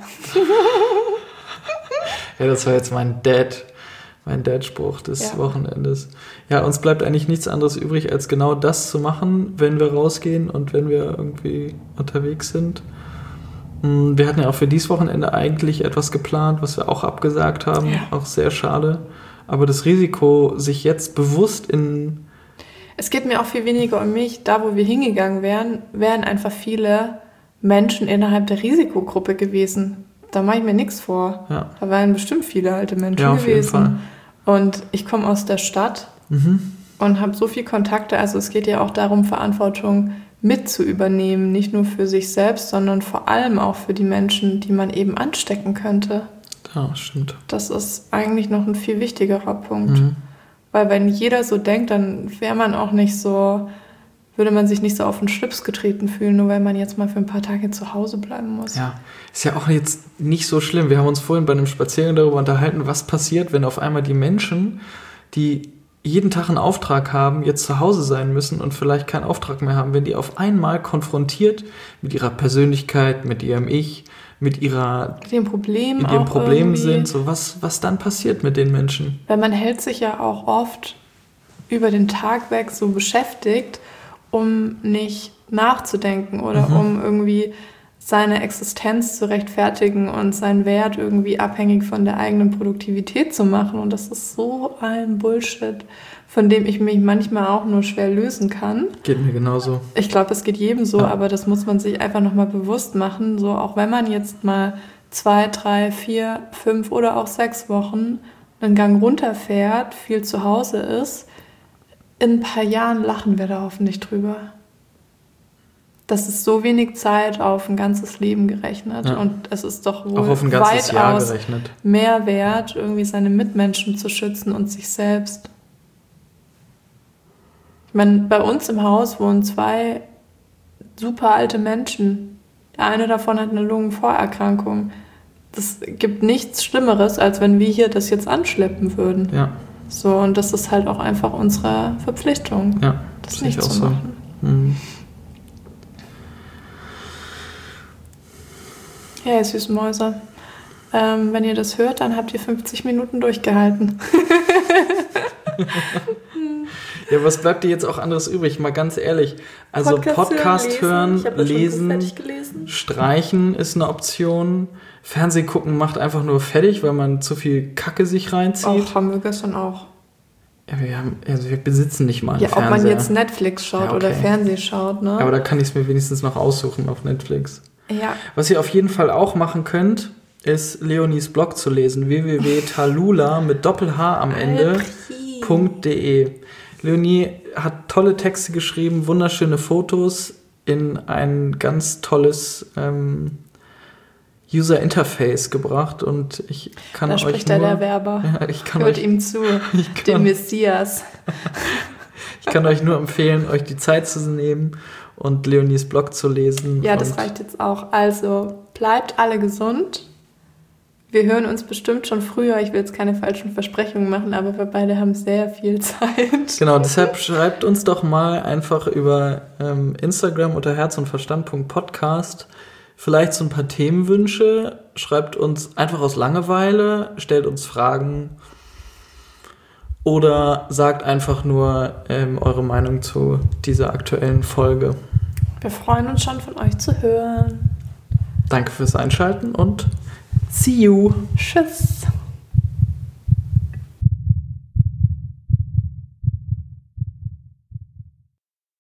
Speaker 2: Ja, das war jetzt mein Dad-Spruch des Wochenendes. Ja, uns bleibt eigentlich nichts anderes übrig, als genau das zu machen, wenn wir rausgehen und wenn wir irgendwie unterwegs sind. Wir hatten ja auch für dieses Wochenende eigentlich etwas geplant, was wir auch abgesagt haben. Ja. Auch sehr schade. Aber das Risiko, sich jetzt bewusst
Speaker 1: Es geht mir auch viel weniger um mich. Da, wo wir hingegangen wären einfach viele Menschen innerhalb der Risikogruppe gewesen. Da mache ich mir nichts vor. Ja. Da waren bestimmt viele alte Menschen
Speaker 2: auf
Speaker 1: gewesen.
Speaker 2: Jeden Fall.
Speaker 1: Und ich komme aus der Stadt und habe so viel Kontakte. Also es geht ja auch darum, Verantwortung mit zu übernehmen. Nicht nur für sich selbst, sondern vor allem auch für die Menschen, die man eben anstecken könnte.
Speaker 2: Ja, stimmt.
Speaker 1: Das ist eigentlich noch ein viel wichtigerer Punkt. Weil wenn jeder so denkt, dann würde man sich nicht so auf den Schlips getreten fühlen, nur weil man jetzt mal für ein paar Tage zu Hause bleiben muss.
Speaker 2: Ja, ist ja auch jetzt nicht so schlimm. Wir haben uns vorhin bei einem Spaziergang darüber unterhalten, was passiert, wenn auf einmal die Menschen, die jeden Tag einen Auftrag haben, jetzt zu Hause sein müssen und vielleicht keinen Auftrag mehr haben, wenn die auf einmal konfrontiert mit ihrer Persönlichkeit, mit ihrem Ich, mit den Problemen sind, so was dann passiert mit den Menschen.
Speaker 1: Weil man hält sich ja auch oft über den Tag weg so beschäftigt, um nicht nachzudenken oder um irgendwie seine Existenz zu rechtfertigen und seinen Wert irgendwie abhängig von der eigenen Produktivität zu machen. Und das ist so ein Bullshit, von dem ich mich manchmal auch nur schwer lösen kann.
Speaker 2: Geht mir genauso.
Speaker 1: Ich glaube, es geht jedem so, aber das muss man sich einfach nochmal bewusst machen. So, auch wenn man jetzt mal 2, 3, 4, 5 oder auch 6 Wochen einen Gang runterfährt, viel zu Hause ist, in ein paar Jahren lachen wir da hoffentlich drüber. Das ist so wenig Zeit auf ein ganzes Leben gerechnet.
Speaker 2: Ja.
Speaker 1: Und es ist doch wohl
Speaker 2: auch auf ein ganzes Jahr
Speaker 1: weitaus
Speaker 2: gerechnet.
Speaker 1: mehr wert, irgendwie seine Mitmenschen zu schützen und sich selbst. Ich meine, bei uns im Haus wohnen 2 super alte Menschen. Der eine davon hat eine Lungenvorerkrankung. Das gibt nichts Schlimmeres, als wenn wir hier das jetzt anschleppen würden.
Speaker 2: Ja.
Speaker 1: So, und das ist halt auch einfach unsere Verpflichtung,
Speaker 2: Ja,
Speaker 1: das
Speaker 2: sehe ich
Speaker 1: nicht
Speaker 2: auch
Speaker 1: zu
Speaker 2: so.
Speaker 1: machen.
Speaker 2: Mhm.
Speaker 1: Ja, ihr süßen Mäuse. Wenn ihr das hört, dann habt ihr 50 Minuten durchgehalten.
Speaker 2: Ja, was bleibt dir jetzt auch anderes übrig? Mal ganz ehrlich. Also Podcast hören,
Speaker 1: Ich habe das schon
Speaker 2: lesen,
Speaker 1: fertig gelesen.
Speaker 2: streichen ist eine Option. Fernsehen gucken macht einfach nur fertig, weil man zu viel Kacke sich reinzieht.
Speaker 1: Auch, haben wir gestern auch.
Speaker 2: Ja, wir besitzen nicht mal einen
Speaker 1: Ja, ob
Speaker 2: Fernseher.
Speaker 1: man jetzt Netflix schaut
Speaker 2: Ja, okay.
Speaker 1: oder Fernsehen schaut, ne?
Speaker 2: Aber da kann ich es mir wenigstens noch aussuchen auf Netflix.
Speaker 1: Ja.
Speaker 2: Was ihr auf jeden Fall auch machen könnt, ist Leonies Blog zu lesen. www.talula mit Doppel-H am Ende .de. Leonie hat tolle Texte geschrieben, wunderschöne Fotos in ein ganz tolles User Interface gebracht und ich kann
Speaker 1: Da
Speaker 2: euch
Speaker 1: spricht
Speaker 2: nur...
Speaker 1: der Werber.
Speaker 2: Ja, ich kann
Speaker 1: Hört
Speaker 2: euch,
Speaker 1: ihm zu, dem Messias.
Speaker 2: ich kann euch nur empfehlen, euch die Zeit zu nehmen und Leonies Blog zu lesen.
Speaker 1: Ja, das
Speaker 2: und
Speaker 1: reicht jetzt auch. Also, bleibt alle gesund. Wir hören uns bestimmt schon früher. Ich will jetzt keine falschen Versprechungen machen, aber wir beide haben sehr viel Zeit.
Speaker 2: Genau, deshalb schreibt uns doch mal einfach über Instagram unter herzundverstand.podcast vielleicht so ein paar Themenwünsche. Schreibt uns einfach aus Langeweile, stellt uns Fragen oder sagt einfach nur eure Meinung zu dieser aktuellen Folge.
Speaker 1: Wir freuen uns schon, von euch zu hören.
Speaker 2: Danke fürs Einschalten und see you!
Speaker 1: Tschüss!